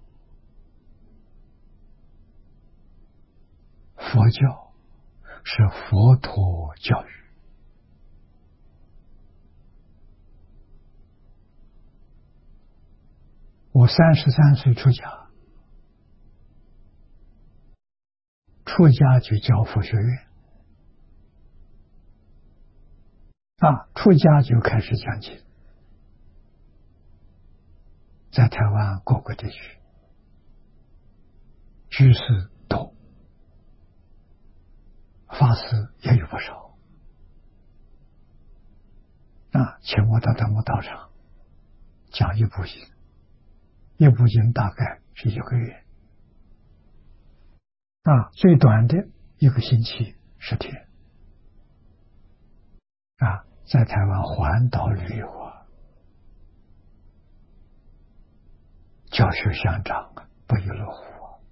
佛教是佛陀教育，我我33岁出家，出家就教佛学院出家就开始讲经，在台湾各个地区居士多，法师也有不少请我到他们道场讲一部经，一部经大概是1个月最短的1个星期10天在台湾环岛旅游教学相长，不亦乐乎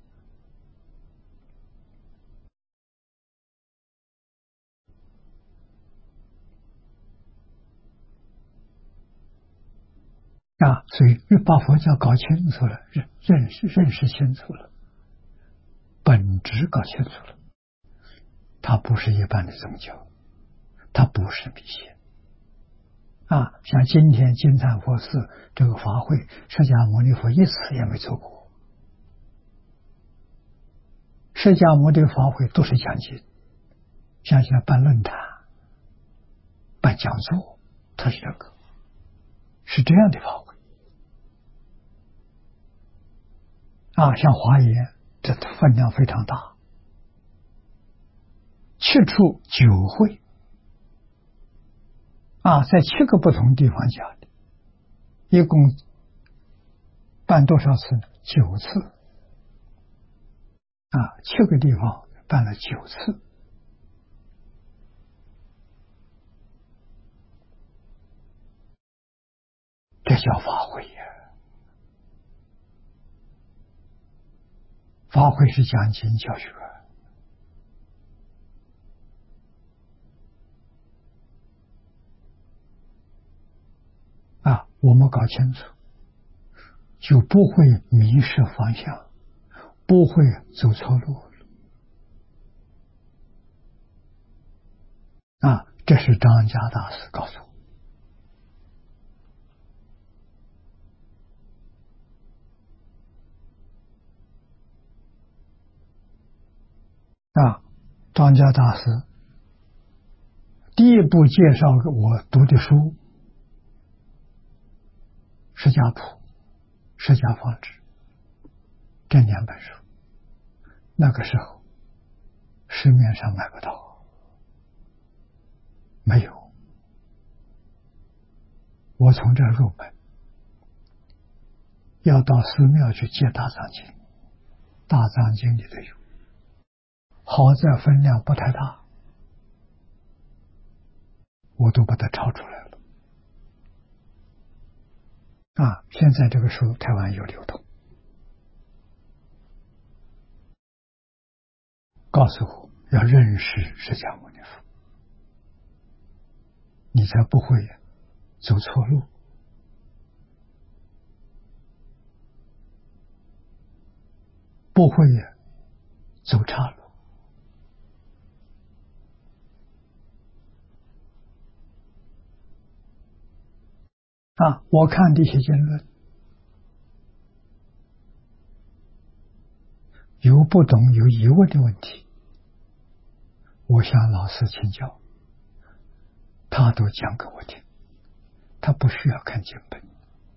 所以把佛教搞清楚了，认识清楚了，本质搞清楚了，它不是一般的宗教，它不是迷信像今天金蝉佛寺这个法会，释迦牟尼佛一次也没做过，释迦牟尼法会都是讲经，像现在办论坛、办讲座，它是这个，是这样的法会像华严，这分量非常大，7处9会在7个不同地方讲的，一共办多少次呢？9次7个地方办了9次这叫法会呀！法会是讲经教学我们搞清楚，就不会迷失方向，不会走错路这是张家大师告诉我张家大师第一部介绍我读的书释迦谱、释迦方志这2本书，那个时候市面上买不到，没有，我从这儿入门，要到寺庙去借大藏经，大藏经里头有，好在分量不太大，我都把它抄出来了现在这个书台湾有流通，告诉我要认识释迦牟尼佛，你才不会走错路，不会走岔路我看这些经论有不懂有疑问的问题，我向老师请教，他都讲给我听，他不需要看经本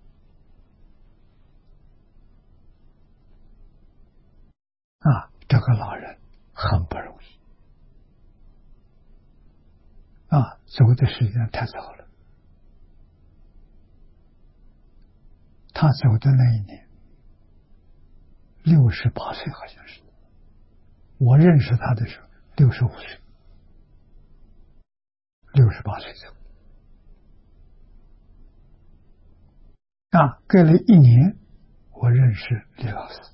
这个老人很不容易走的时间太早了，他走的那一年68岁，好像是，我认识他的时候65岁，68岁走隔了1年我认识李老师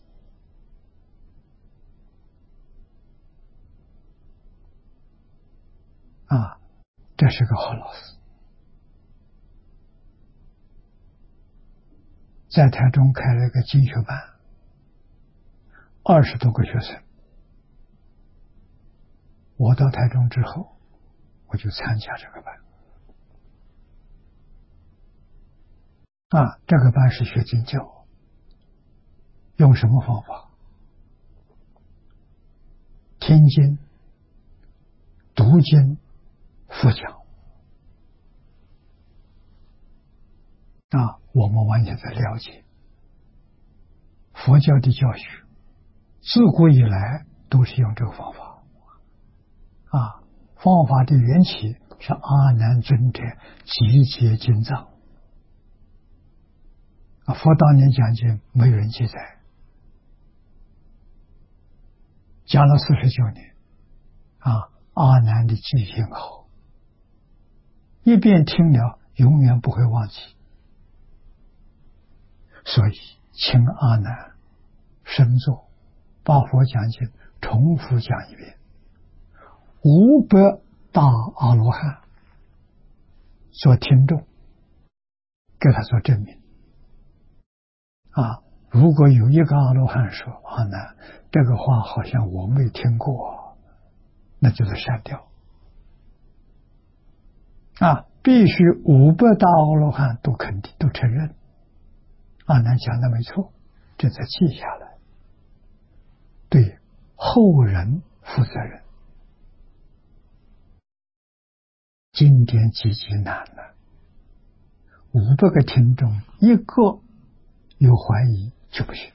这是个好老师，在台中开了一个经学班，20多个学生，我到台中之后我就参加这个班这个班是学经教用什么方法？听经、读经、复讲我们完全在了解佛教的教学，自古以来都是用这个方法方法的缘起是阿难尊者集结经藏佛当年讲经没有人记载，讲了49年阿难的记性好，一遍听了永远不会忘记，所以请阿难深坐，把佛讲经重复讲一遍，500大阿罗汉做听众，给他做证明如果有一个阿罗汉说阿难这个话好像我没听过，那就是删掉必须500大阿罗汉都肯定都承认阿难讲的没错，这才记下来，对后人负责任。经典极其难了，500个听众一个有怀疑就不行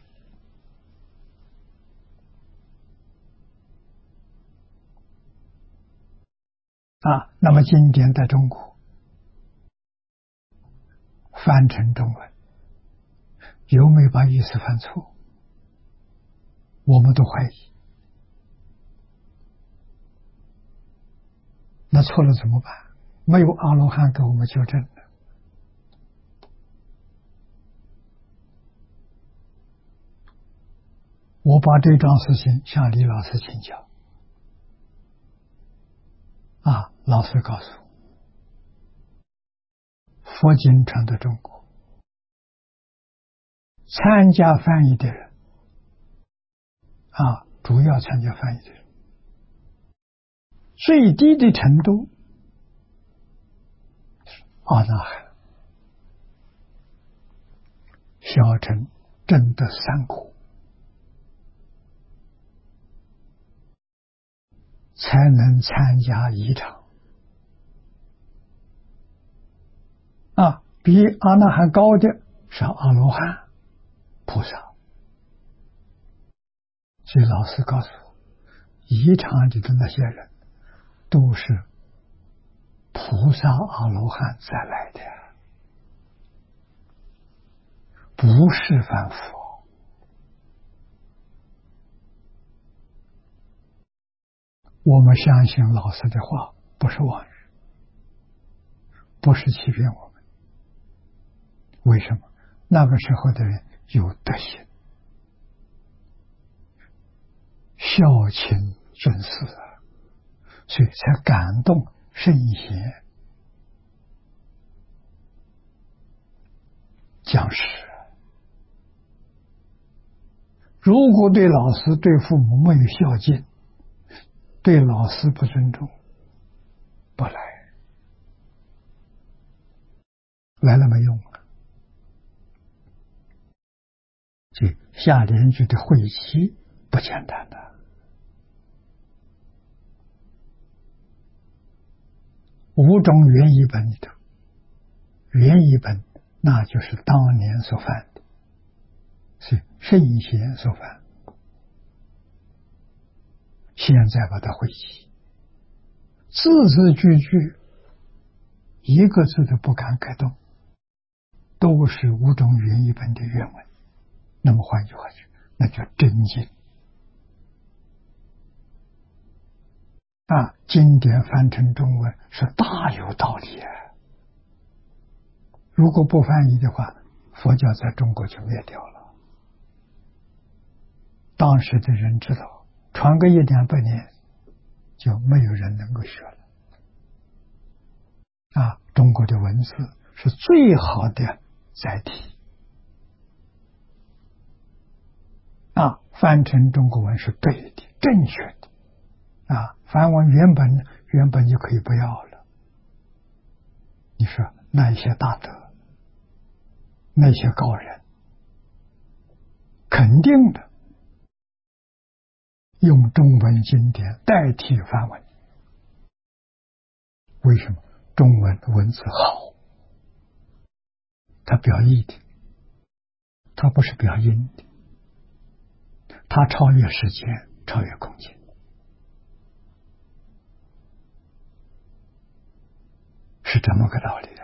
那么经典在中国翻成中文，有没有把意思翻错？我们都怀疑。那错了怎么办？没有阿罗汉给我们纠正的。我把这桩事情向李老师请教老师告诉我，佛经传到中国，参加翻译的人主要参加翻译的人，最低的程度阿那含、小乘、正德三国才能参加仪场比阿那含高的是阿罗汉、菩萨。所以老师告诉我，仪场里的那些人都是菩萨阿罗汉再来的，不是凡夫。我们相信老师的话，不是妄语，不是欺骗我们。为什么？那个时候的人有德行，孝亲尊师所以才感动圣贤讲师。如果对老师对父母没有孝敬，对老师不尊重，不来了没用所以下联句的会期不简单的5种原译本里头，原译本那就是当年所犯的，是圣贤所犯，现在把它汇集，字字句句一个字都不敢改动，都是5种原译本的原文。那么换句话说，那叫真经经典翻成中文是大有道理如果不翻译的话，佛教在中国就灭掉了。当时的人知道，传个100-200年就没有人能够学了中国的文字是最好的载体翻成中国文是对的、正确的梵文原本就可以不要了。你说那些大德、那些高人，肯肯定的用中文经典代替梵文。为什么？中文文字好，它表意的，它不是表音的，它超越时间，超越空间，是这么个道理的。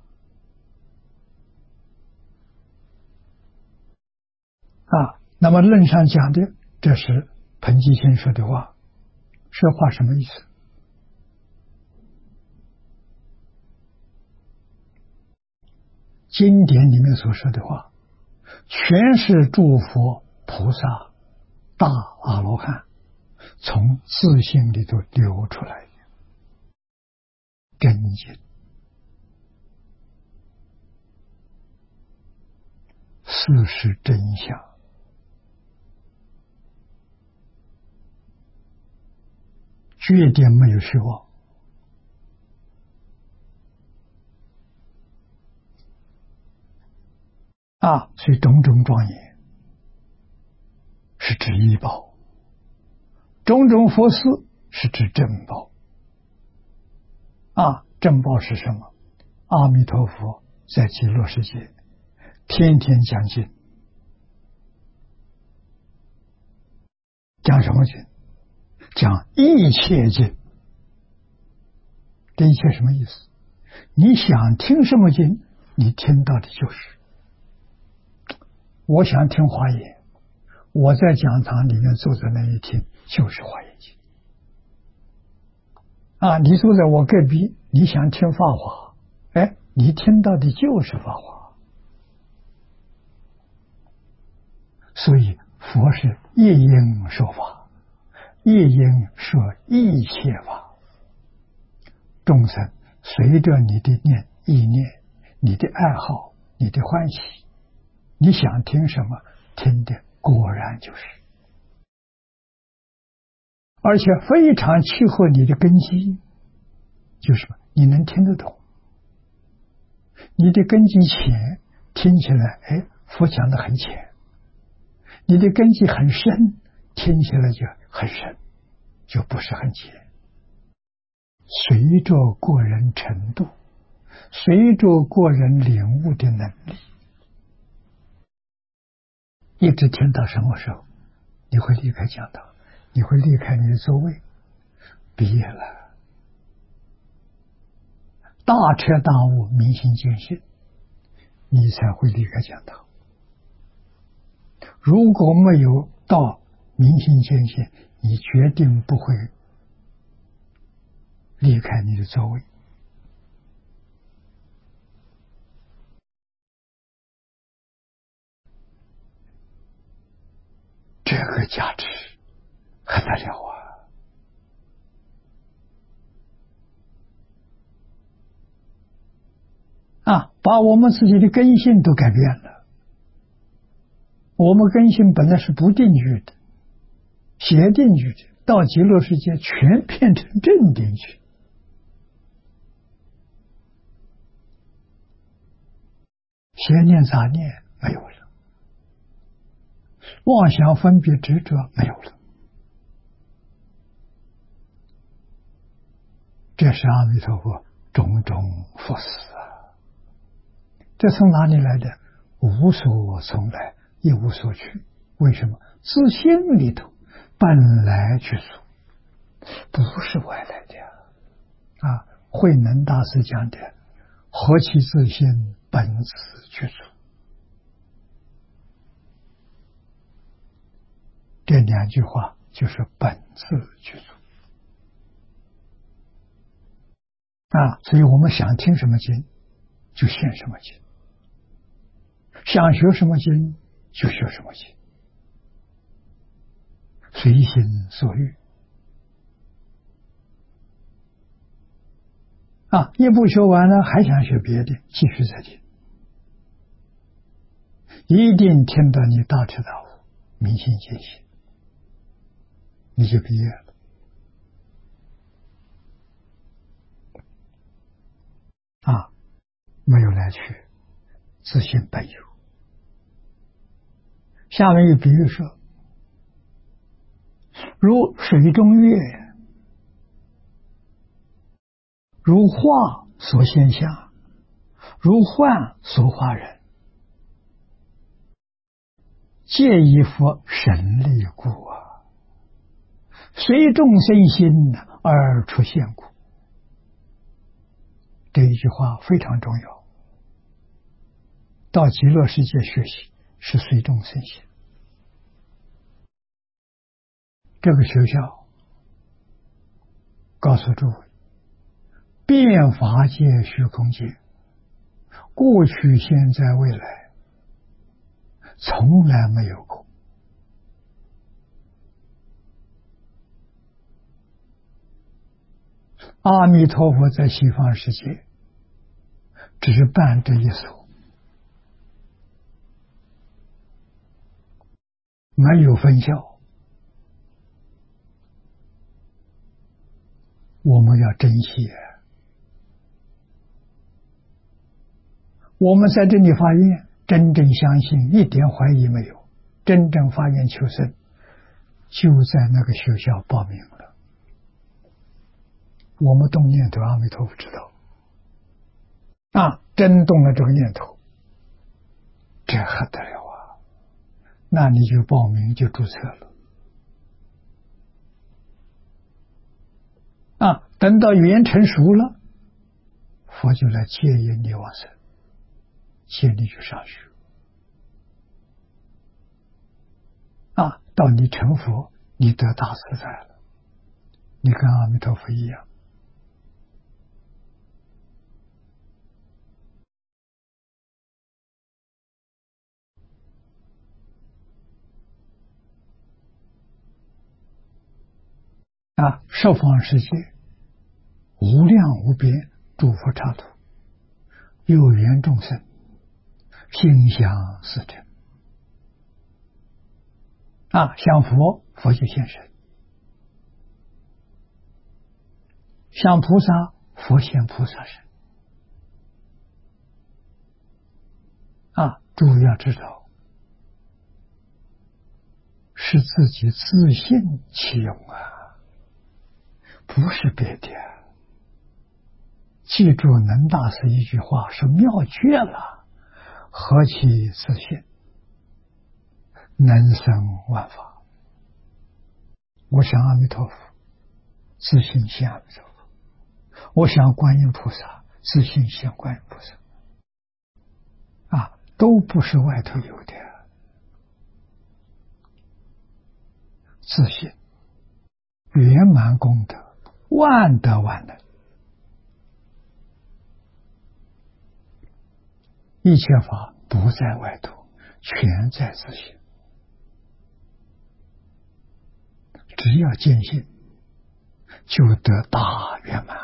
那么论上讲的，这是彭基先说的话，这话什么意思？经典里面所说的话，全是诸佛菩萨、大阿罗汉从自性里头流出来的根基，事实真相，绝对没有虚妄。所以种种庄严是指依报，种种佛事是指正报。正报是什么？阿弥陀佛在极乐世界天天讲经，讲什么经？讲一切经。这一切什么意思？你想听什么经，你听到的就是。我想听华严，我在讲堂里面坐在那一听，就是华严经。你坐在我隔壁，你想听法华，你听到的就是法华。所以佛是一因说法，一因说一切法。众生随着你的意念、你的爱好、你的欢喜，你想听什么，听的果然就是，而且非常契合你的根基，就是你能听得懂。你的根基浅，听起来佛讲的很浅；你的根基很深，听起来就很深，就不是很浅。随着个人程度，随着个人领悟的能力，一直听到什么时候，你会离开讲堂，你会离开你的座位，毕业了。大彻大悟，明心见性，你才会离开讲堂。如果没有到明心见性，你决定不会离开你的座位。这个价值还得了把我们自己的根性都改变了。我们根性本来是不定居的、邪定居的，到极乐世界全变成正定居。邪念杂念没有了，妄想分别执着没有了。这是阿弥陀佛种种福事这从哪里来的？无所从来，一无所去。为什么？自性里头本来具足，不是外来的慧能大师讲的何其自性，本自具足。这两句话就是本自具足所以我们想听什么经就现什么经，想学什么经就学什么经，随心所欲一部学完了还想学别的，继续再听，一定听到你大彻大悟，明心见性，你就毕业了没有来去，自性本有， 下面有比喻说，如水中月，如画所现象，如幻所化人，皆以佛神力故啊，随众生心而出现故。这一句话非常重要。到极乐世界学习是随众生心。这个学校告诉诸位，遍法界虚空界，过去、现在、未来，从来没有过。阿弥陀佛在西方世界只是办这一所，没有分校。我们要珍惜。我们在这里发愿，真正相信，一点怀疑没有，真正发愿求生，就在那个学校报名了。我们动念头，阿弥陀佛知道真动了这个念头，这还得了啊！那你就报名，就注册了。等到语言成熟了，佛就来接引你往生，接你去上学。到你成佛，你得大自在了，你跟阿弥陀佛一样。十方世界无量无边诸佛刹土，有缘众生心想事成。想佛，佛就现身；想菩萨，佛现菩萨身。诸位要知道，是自己自信其用不是别的。记住能大师一句话，是妙绝了，何其自信，能生万法。我想阿弥陀佛，自信现阿弥陀佛；我想观音菩萨，自信现观音菩萨。都不是外头有的，自信圆满功德，万德万能，一切法不在外头，全在自信。只要坚信，就得大圆满。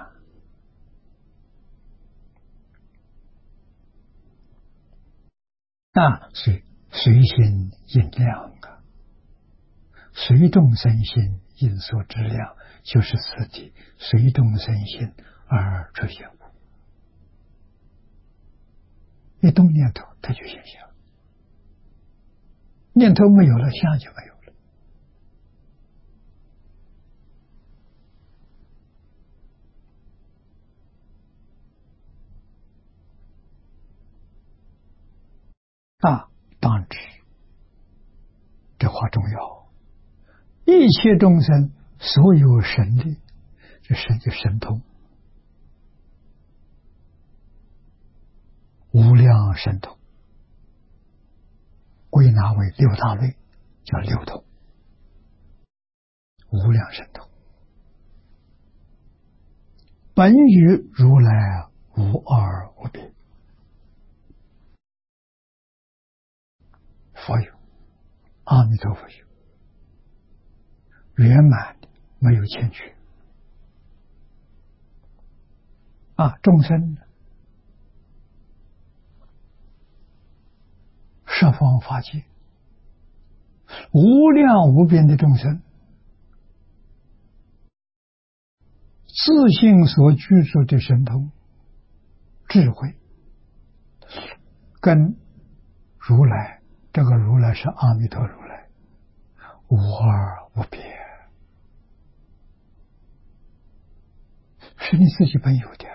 随心应量随众生心应所知量，就是此地随众生心而出现故。一动念头，它就现象；念头没有了，相就没有了。当知这话重要，一切众生所有神力，这神就神通，无量神通，归纳为六大类，叫六通，无量神通，本与如来无二无别。佛有，阿弥陀佛有，圆满的，没有欠缺。众生呢，十方法界，无量无边的众生，自性所居住的神通、智慧，跟如来这个如来是阿弥陀如来，无二无别，是你自己本有的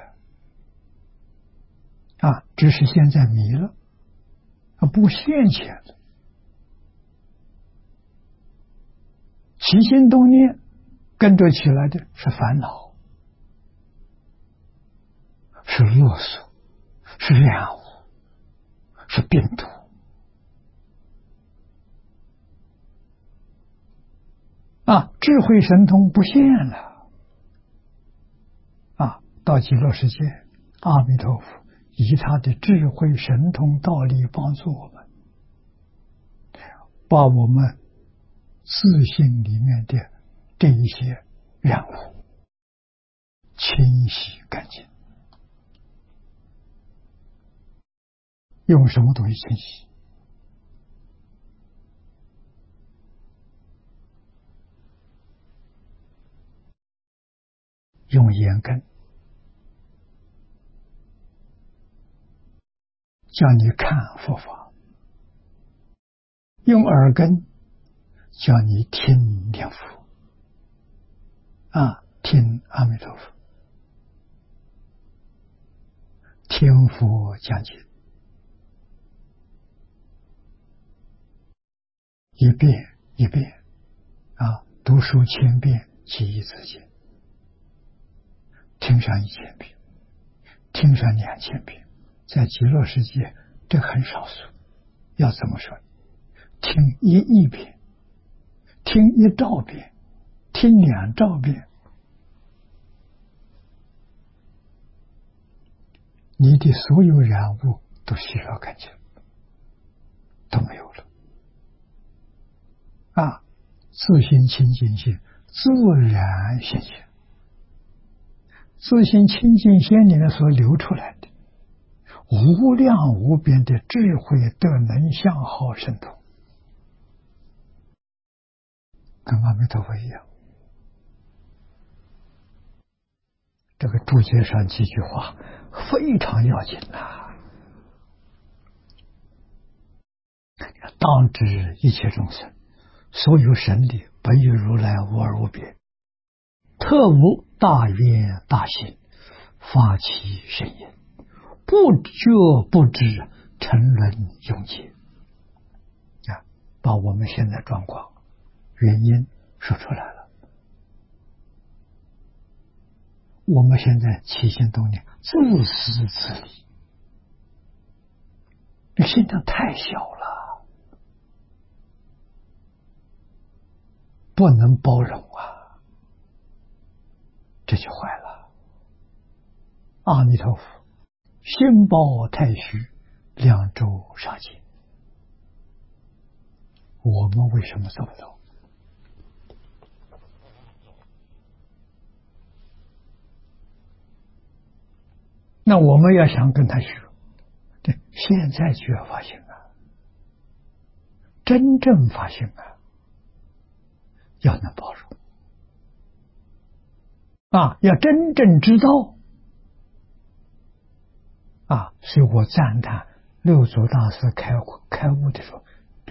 啊，只是现在迷了啊，不现前了。起心动念跟着起来的是烦恼，是勒索，是染污，是病毒啊！智慧神通不现了啊！到极乐世界，阿弥陀佛以他的智慧神通道力帮助我们，把我们自信里面的这一些染污清洗干净。用什么东西清洗？用眼根，叫你看佛法；用耳根，叫你听念佛啊，听阿弥陀佛，听佛讲经，一遍一遍啊，读书1000遍，记忆自己。听上1000遍，听上2000遍，在极乐世界这很少数。要怎么说？听1亿遍，听1兆遍，听2兆遍，你的所有染污都洗了干净，都没有了啊！自心清净心自然现前，自心清净心里面所流出来的无量无边的智慧德能相好神通，跟阿弥陀佛一样。这个注解上几句话非常要紧呐，当知一切众生所有神力本与如来无二无别，特无大愿大行，发起神因，不觉不知，沉沦永劫啊！把我们现在状况原因说出来了。我们现在起心动念自私自利，这心量太小了，不能包容啊，这就坏了。阿弥陀佛，心包太虚，两周杀戒，我们为什么做不到？那我们要想跟他学，对，现在就要发心啊，真正发心啊，要能包容啊，要真正知道啊。所以我赞叹六祖大师开悟的时候，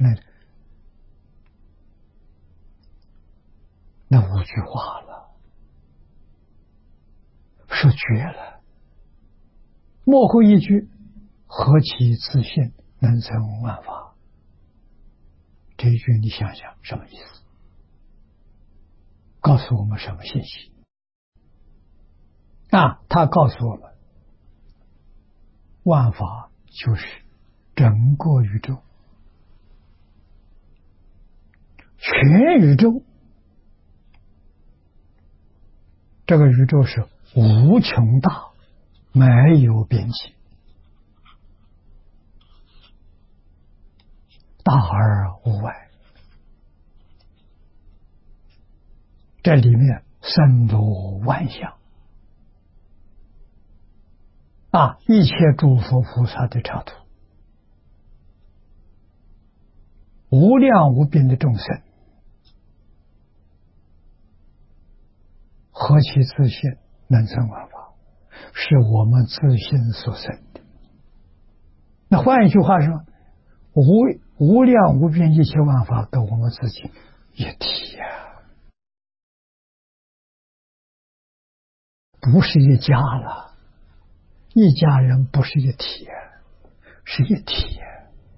那5句话了，说绝了。末后一句，何其自信，能成万法。这一句你想想什么意思？告诉我们什么信息啊？他告诉我们，万法就是整个宇宙，全宇宙，这个宇宙是无穷大，没有边际，大而无外，这里面森罗万象啊，一切诸佛菩萨的刹土，无量无边的众生，何其自信，能成万法，是我们自心所生的。那换一句话说， 无量无边一切万法跟我们自己一体呀、不是一家了，一家人不是一体呀、是一体呀、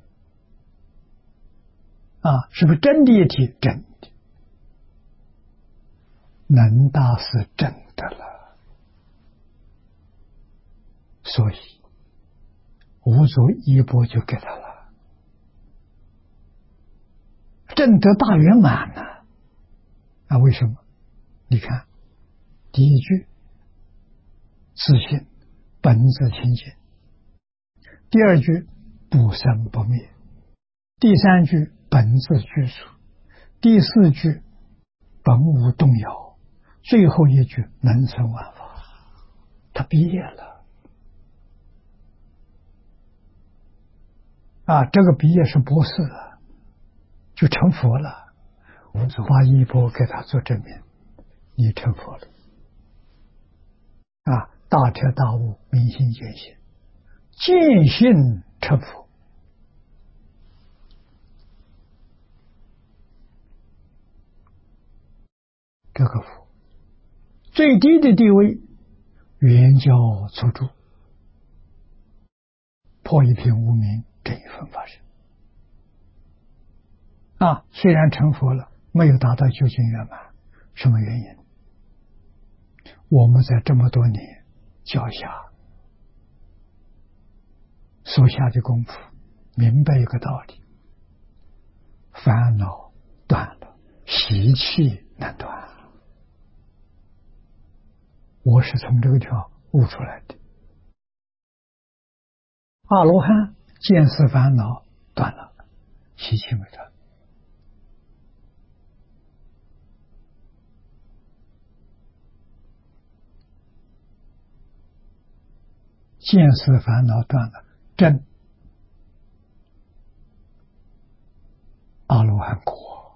是不是真的一体？真的，能大是真的了，所以无足一钵就给他了，正得大圆满呢。为什么？你看第一句自信本自清净，第二句不生不灭，第三句本自具足，第四句本无动摇，最后一句能生万法。他毕业了这个毕业是博士了，就成佛了。发一钵给他做证明，你成佛了大彻大悟，明心见性，见性成佛。这个佛最低的地位，圆教初住，破一品无明，正一分法身。虽然成佛了，没有达到究竟圆满，什么原因？我们在这么多年教下所下的功夫，明白一个道理：烦恼断了，习气难断。我是从这个地方悟出来的。阿罗汉见思烦恼断了，习气没断。见思烦恼断了，证阿罗汉果，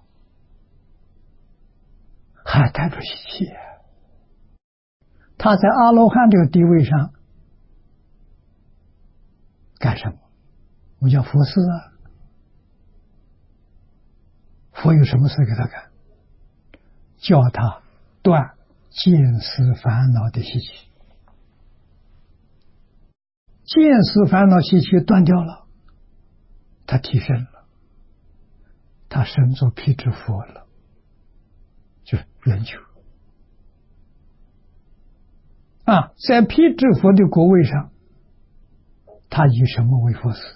还带着习气。他在阿罗汉这个地位上干什么？我们叫佛事佛有什么事给他干？叫他断见思烦恼的习气。见思烦恼习气断掉了，他提升了，他升做辟支佛了，就是圆球在辟支佛的国位上，他以什么为佛事？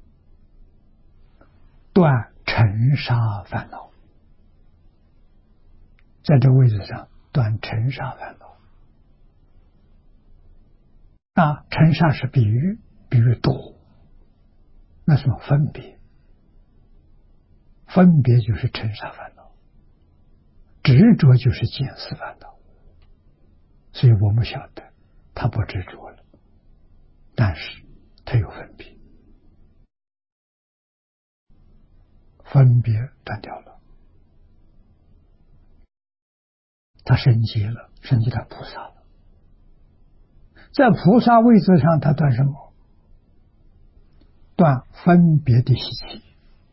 断尘沙烦恼，在这位置上断尘沙烦恼。尘沙是比喻，比喻多，那什么分别？分别就是尘沙烦恼，执着就是见思烦恼。所以我们晓得他不执着了，但是他有分别，分别断掉了，他升级了，升级到菩萨了。在菩萨位置上，他断什么？断分别的习气。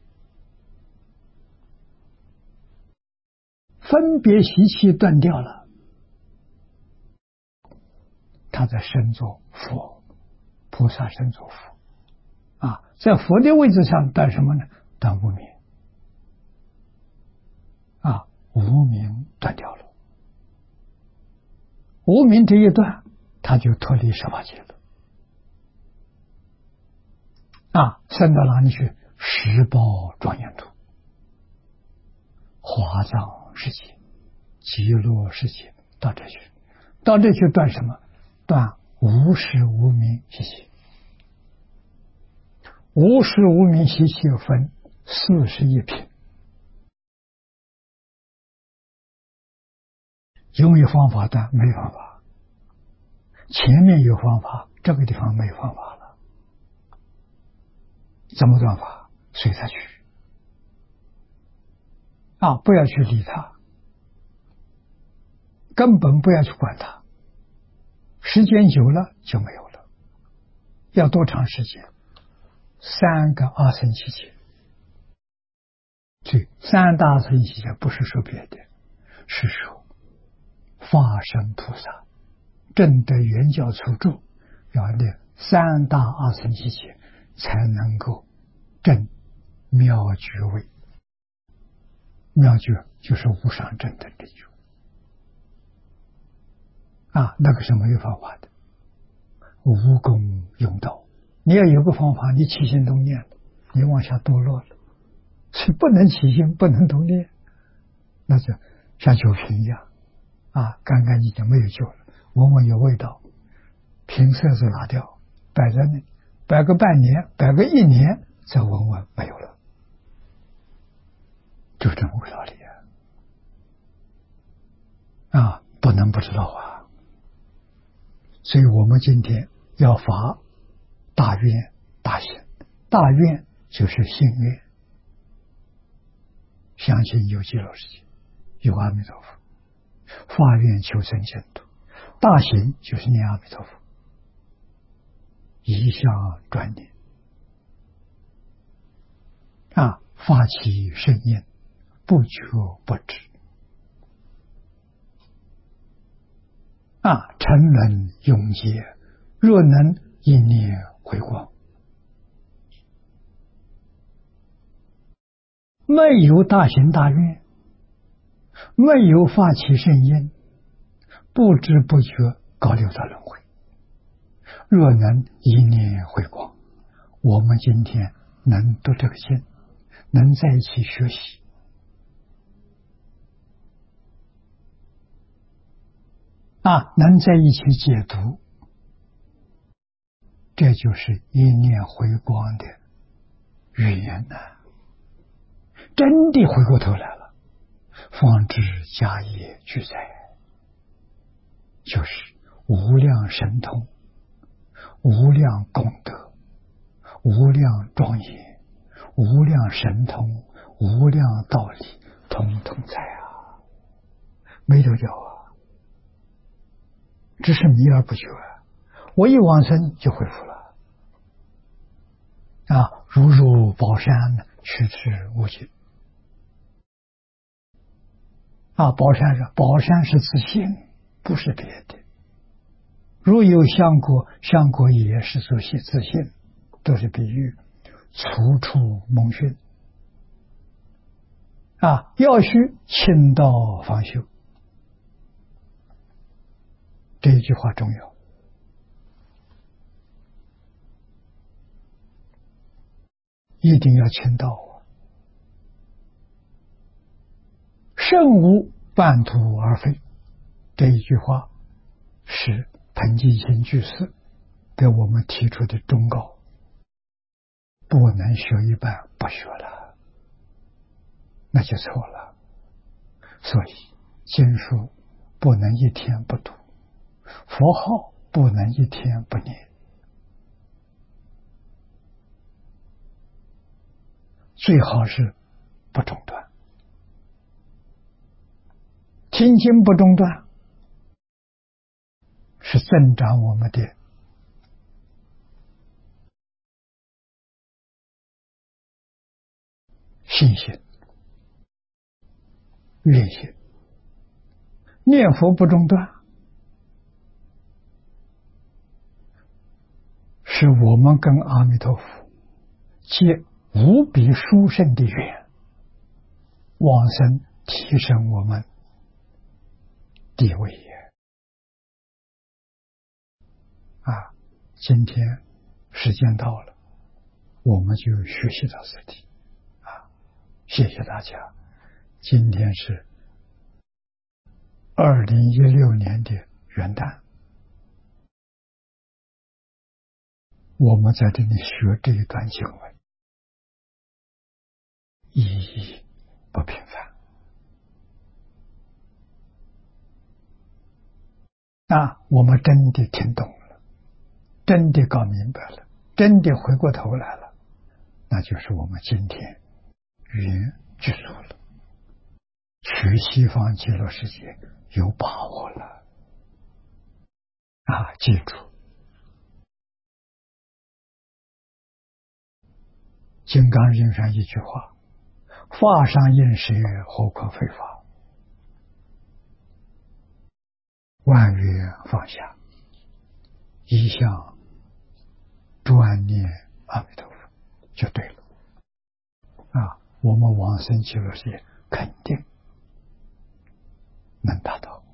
分别习气断掉了，他在身作佛，菩萨身作佛在佛的位置上断什么呢？断无明无明断掉了，无明这一断，他就脱离十八界了升到哪里去？十报庄严土，华藏世界，极乐世界，到这去，到这去断什么？断无始无明习气。无始无明习气分41品，有没有方法断？没方法。前面有方法，这个地方没方法了，怎么断法？随他去不要去理他，根本不要去管他，时间久了就没有了。要多长时间？3个阿僧祇劫， 这三大阿僧祇劫不是说别的，是说化身菩萨证得圆教初住，要念三大阿僧祇劫才能够证妙觉位。妙觉就是无上正等的觉啊，那个是没有方法的，无功用道。你要有个方法，你起心动念，你往下堕落了，所以不能起心，不能动念，那就像酒瓶一样啊，干干净净没有酒了，闻闻有味道，瓶塞子拿掉，摆在那，摆个半年，摆个1年，再闻闻没有了，就这么个道理啊，不能不知道啊。所以我们今天要发大愿大行，大愿就是信愿，相信有极乐世界，有阿弥陀佛，发愿求生净土，大行就是念阿弥陀佛，一向专念啊，发起圣念，不求不止啊，沉沦永劫，若能一念回光。没有大行大愿，没有发起圣因，不知不觉搞六道轮回。若能一念回光，我们今天能读这个经，能在一起学习啊，能在一起解读，这就是一念回光的语言呐。真的回过头来了，方知家业俱在，就是无量神通，无量功德，无量庄严，无量神通，无量道理，统统在啊，没得掉啊，只是迷而不觉啊。我一往生就恢复了啊，如入宝山，去之无尽啊。宝山是自信，不是别的。如有相果，相果也是自信，都是比喻，处处蒙逊啊。要须亲道方修，这一句话重要，一定要亲道啊。圣无半途而废，这一句话是彭济贤居士给我们提出的忠告，不能学一半不学了，那就错了。所以经书不能一天不读，佛号不能一天不念，最好是不中断，听经不中断，是增长我们的信心、愿心。念佛不中断，是我们跟阿弥陀佛结无比殊胜的缘，往生提升我们地位也啊。今天时间到了，我们就学习到这里啊，谢谢大家。今天是2016年的元旦，我们在这里学这一段经文，意义不平凡啊！我们真的听懂了，真的搞明白了，真的回过头来了，那就是我们今天圆具足了，去西方极乐世界有把握了啊！记住金刚经上一句话， 法上应舍，何况非法？万缘放下，一向专念阿弥陀佛，就对了。我们往生极乐世界肯定能达到。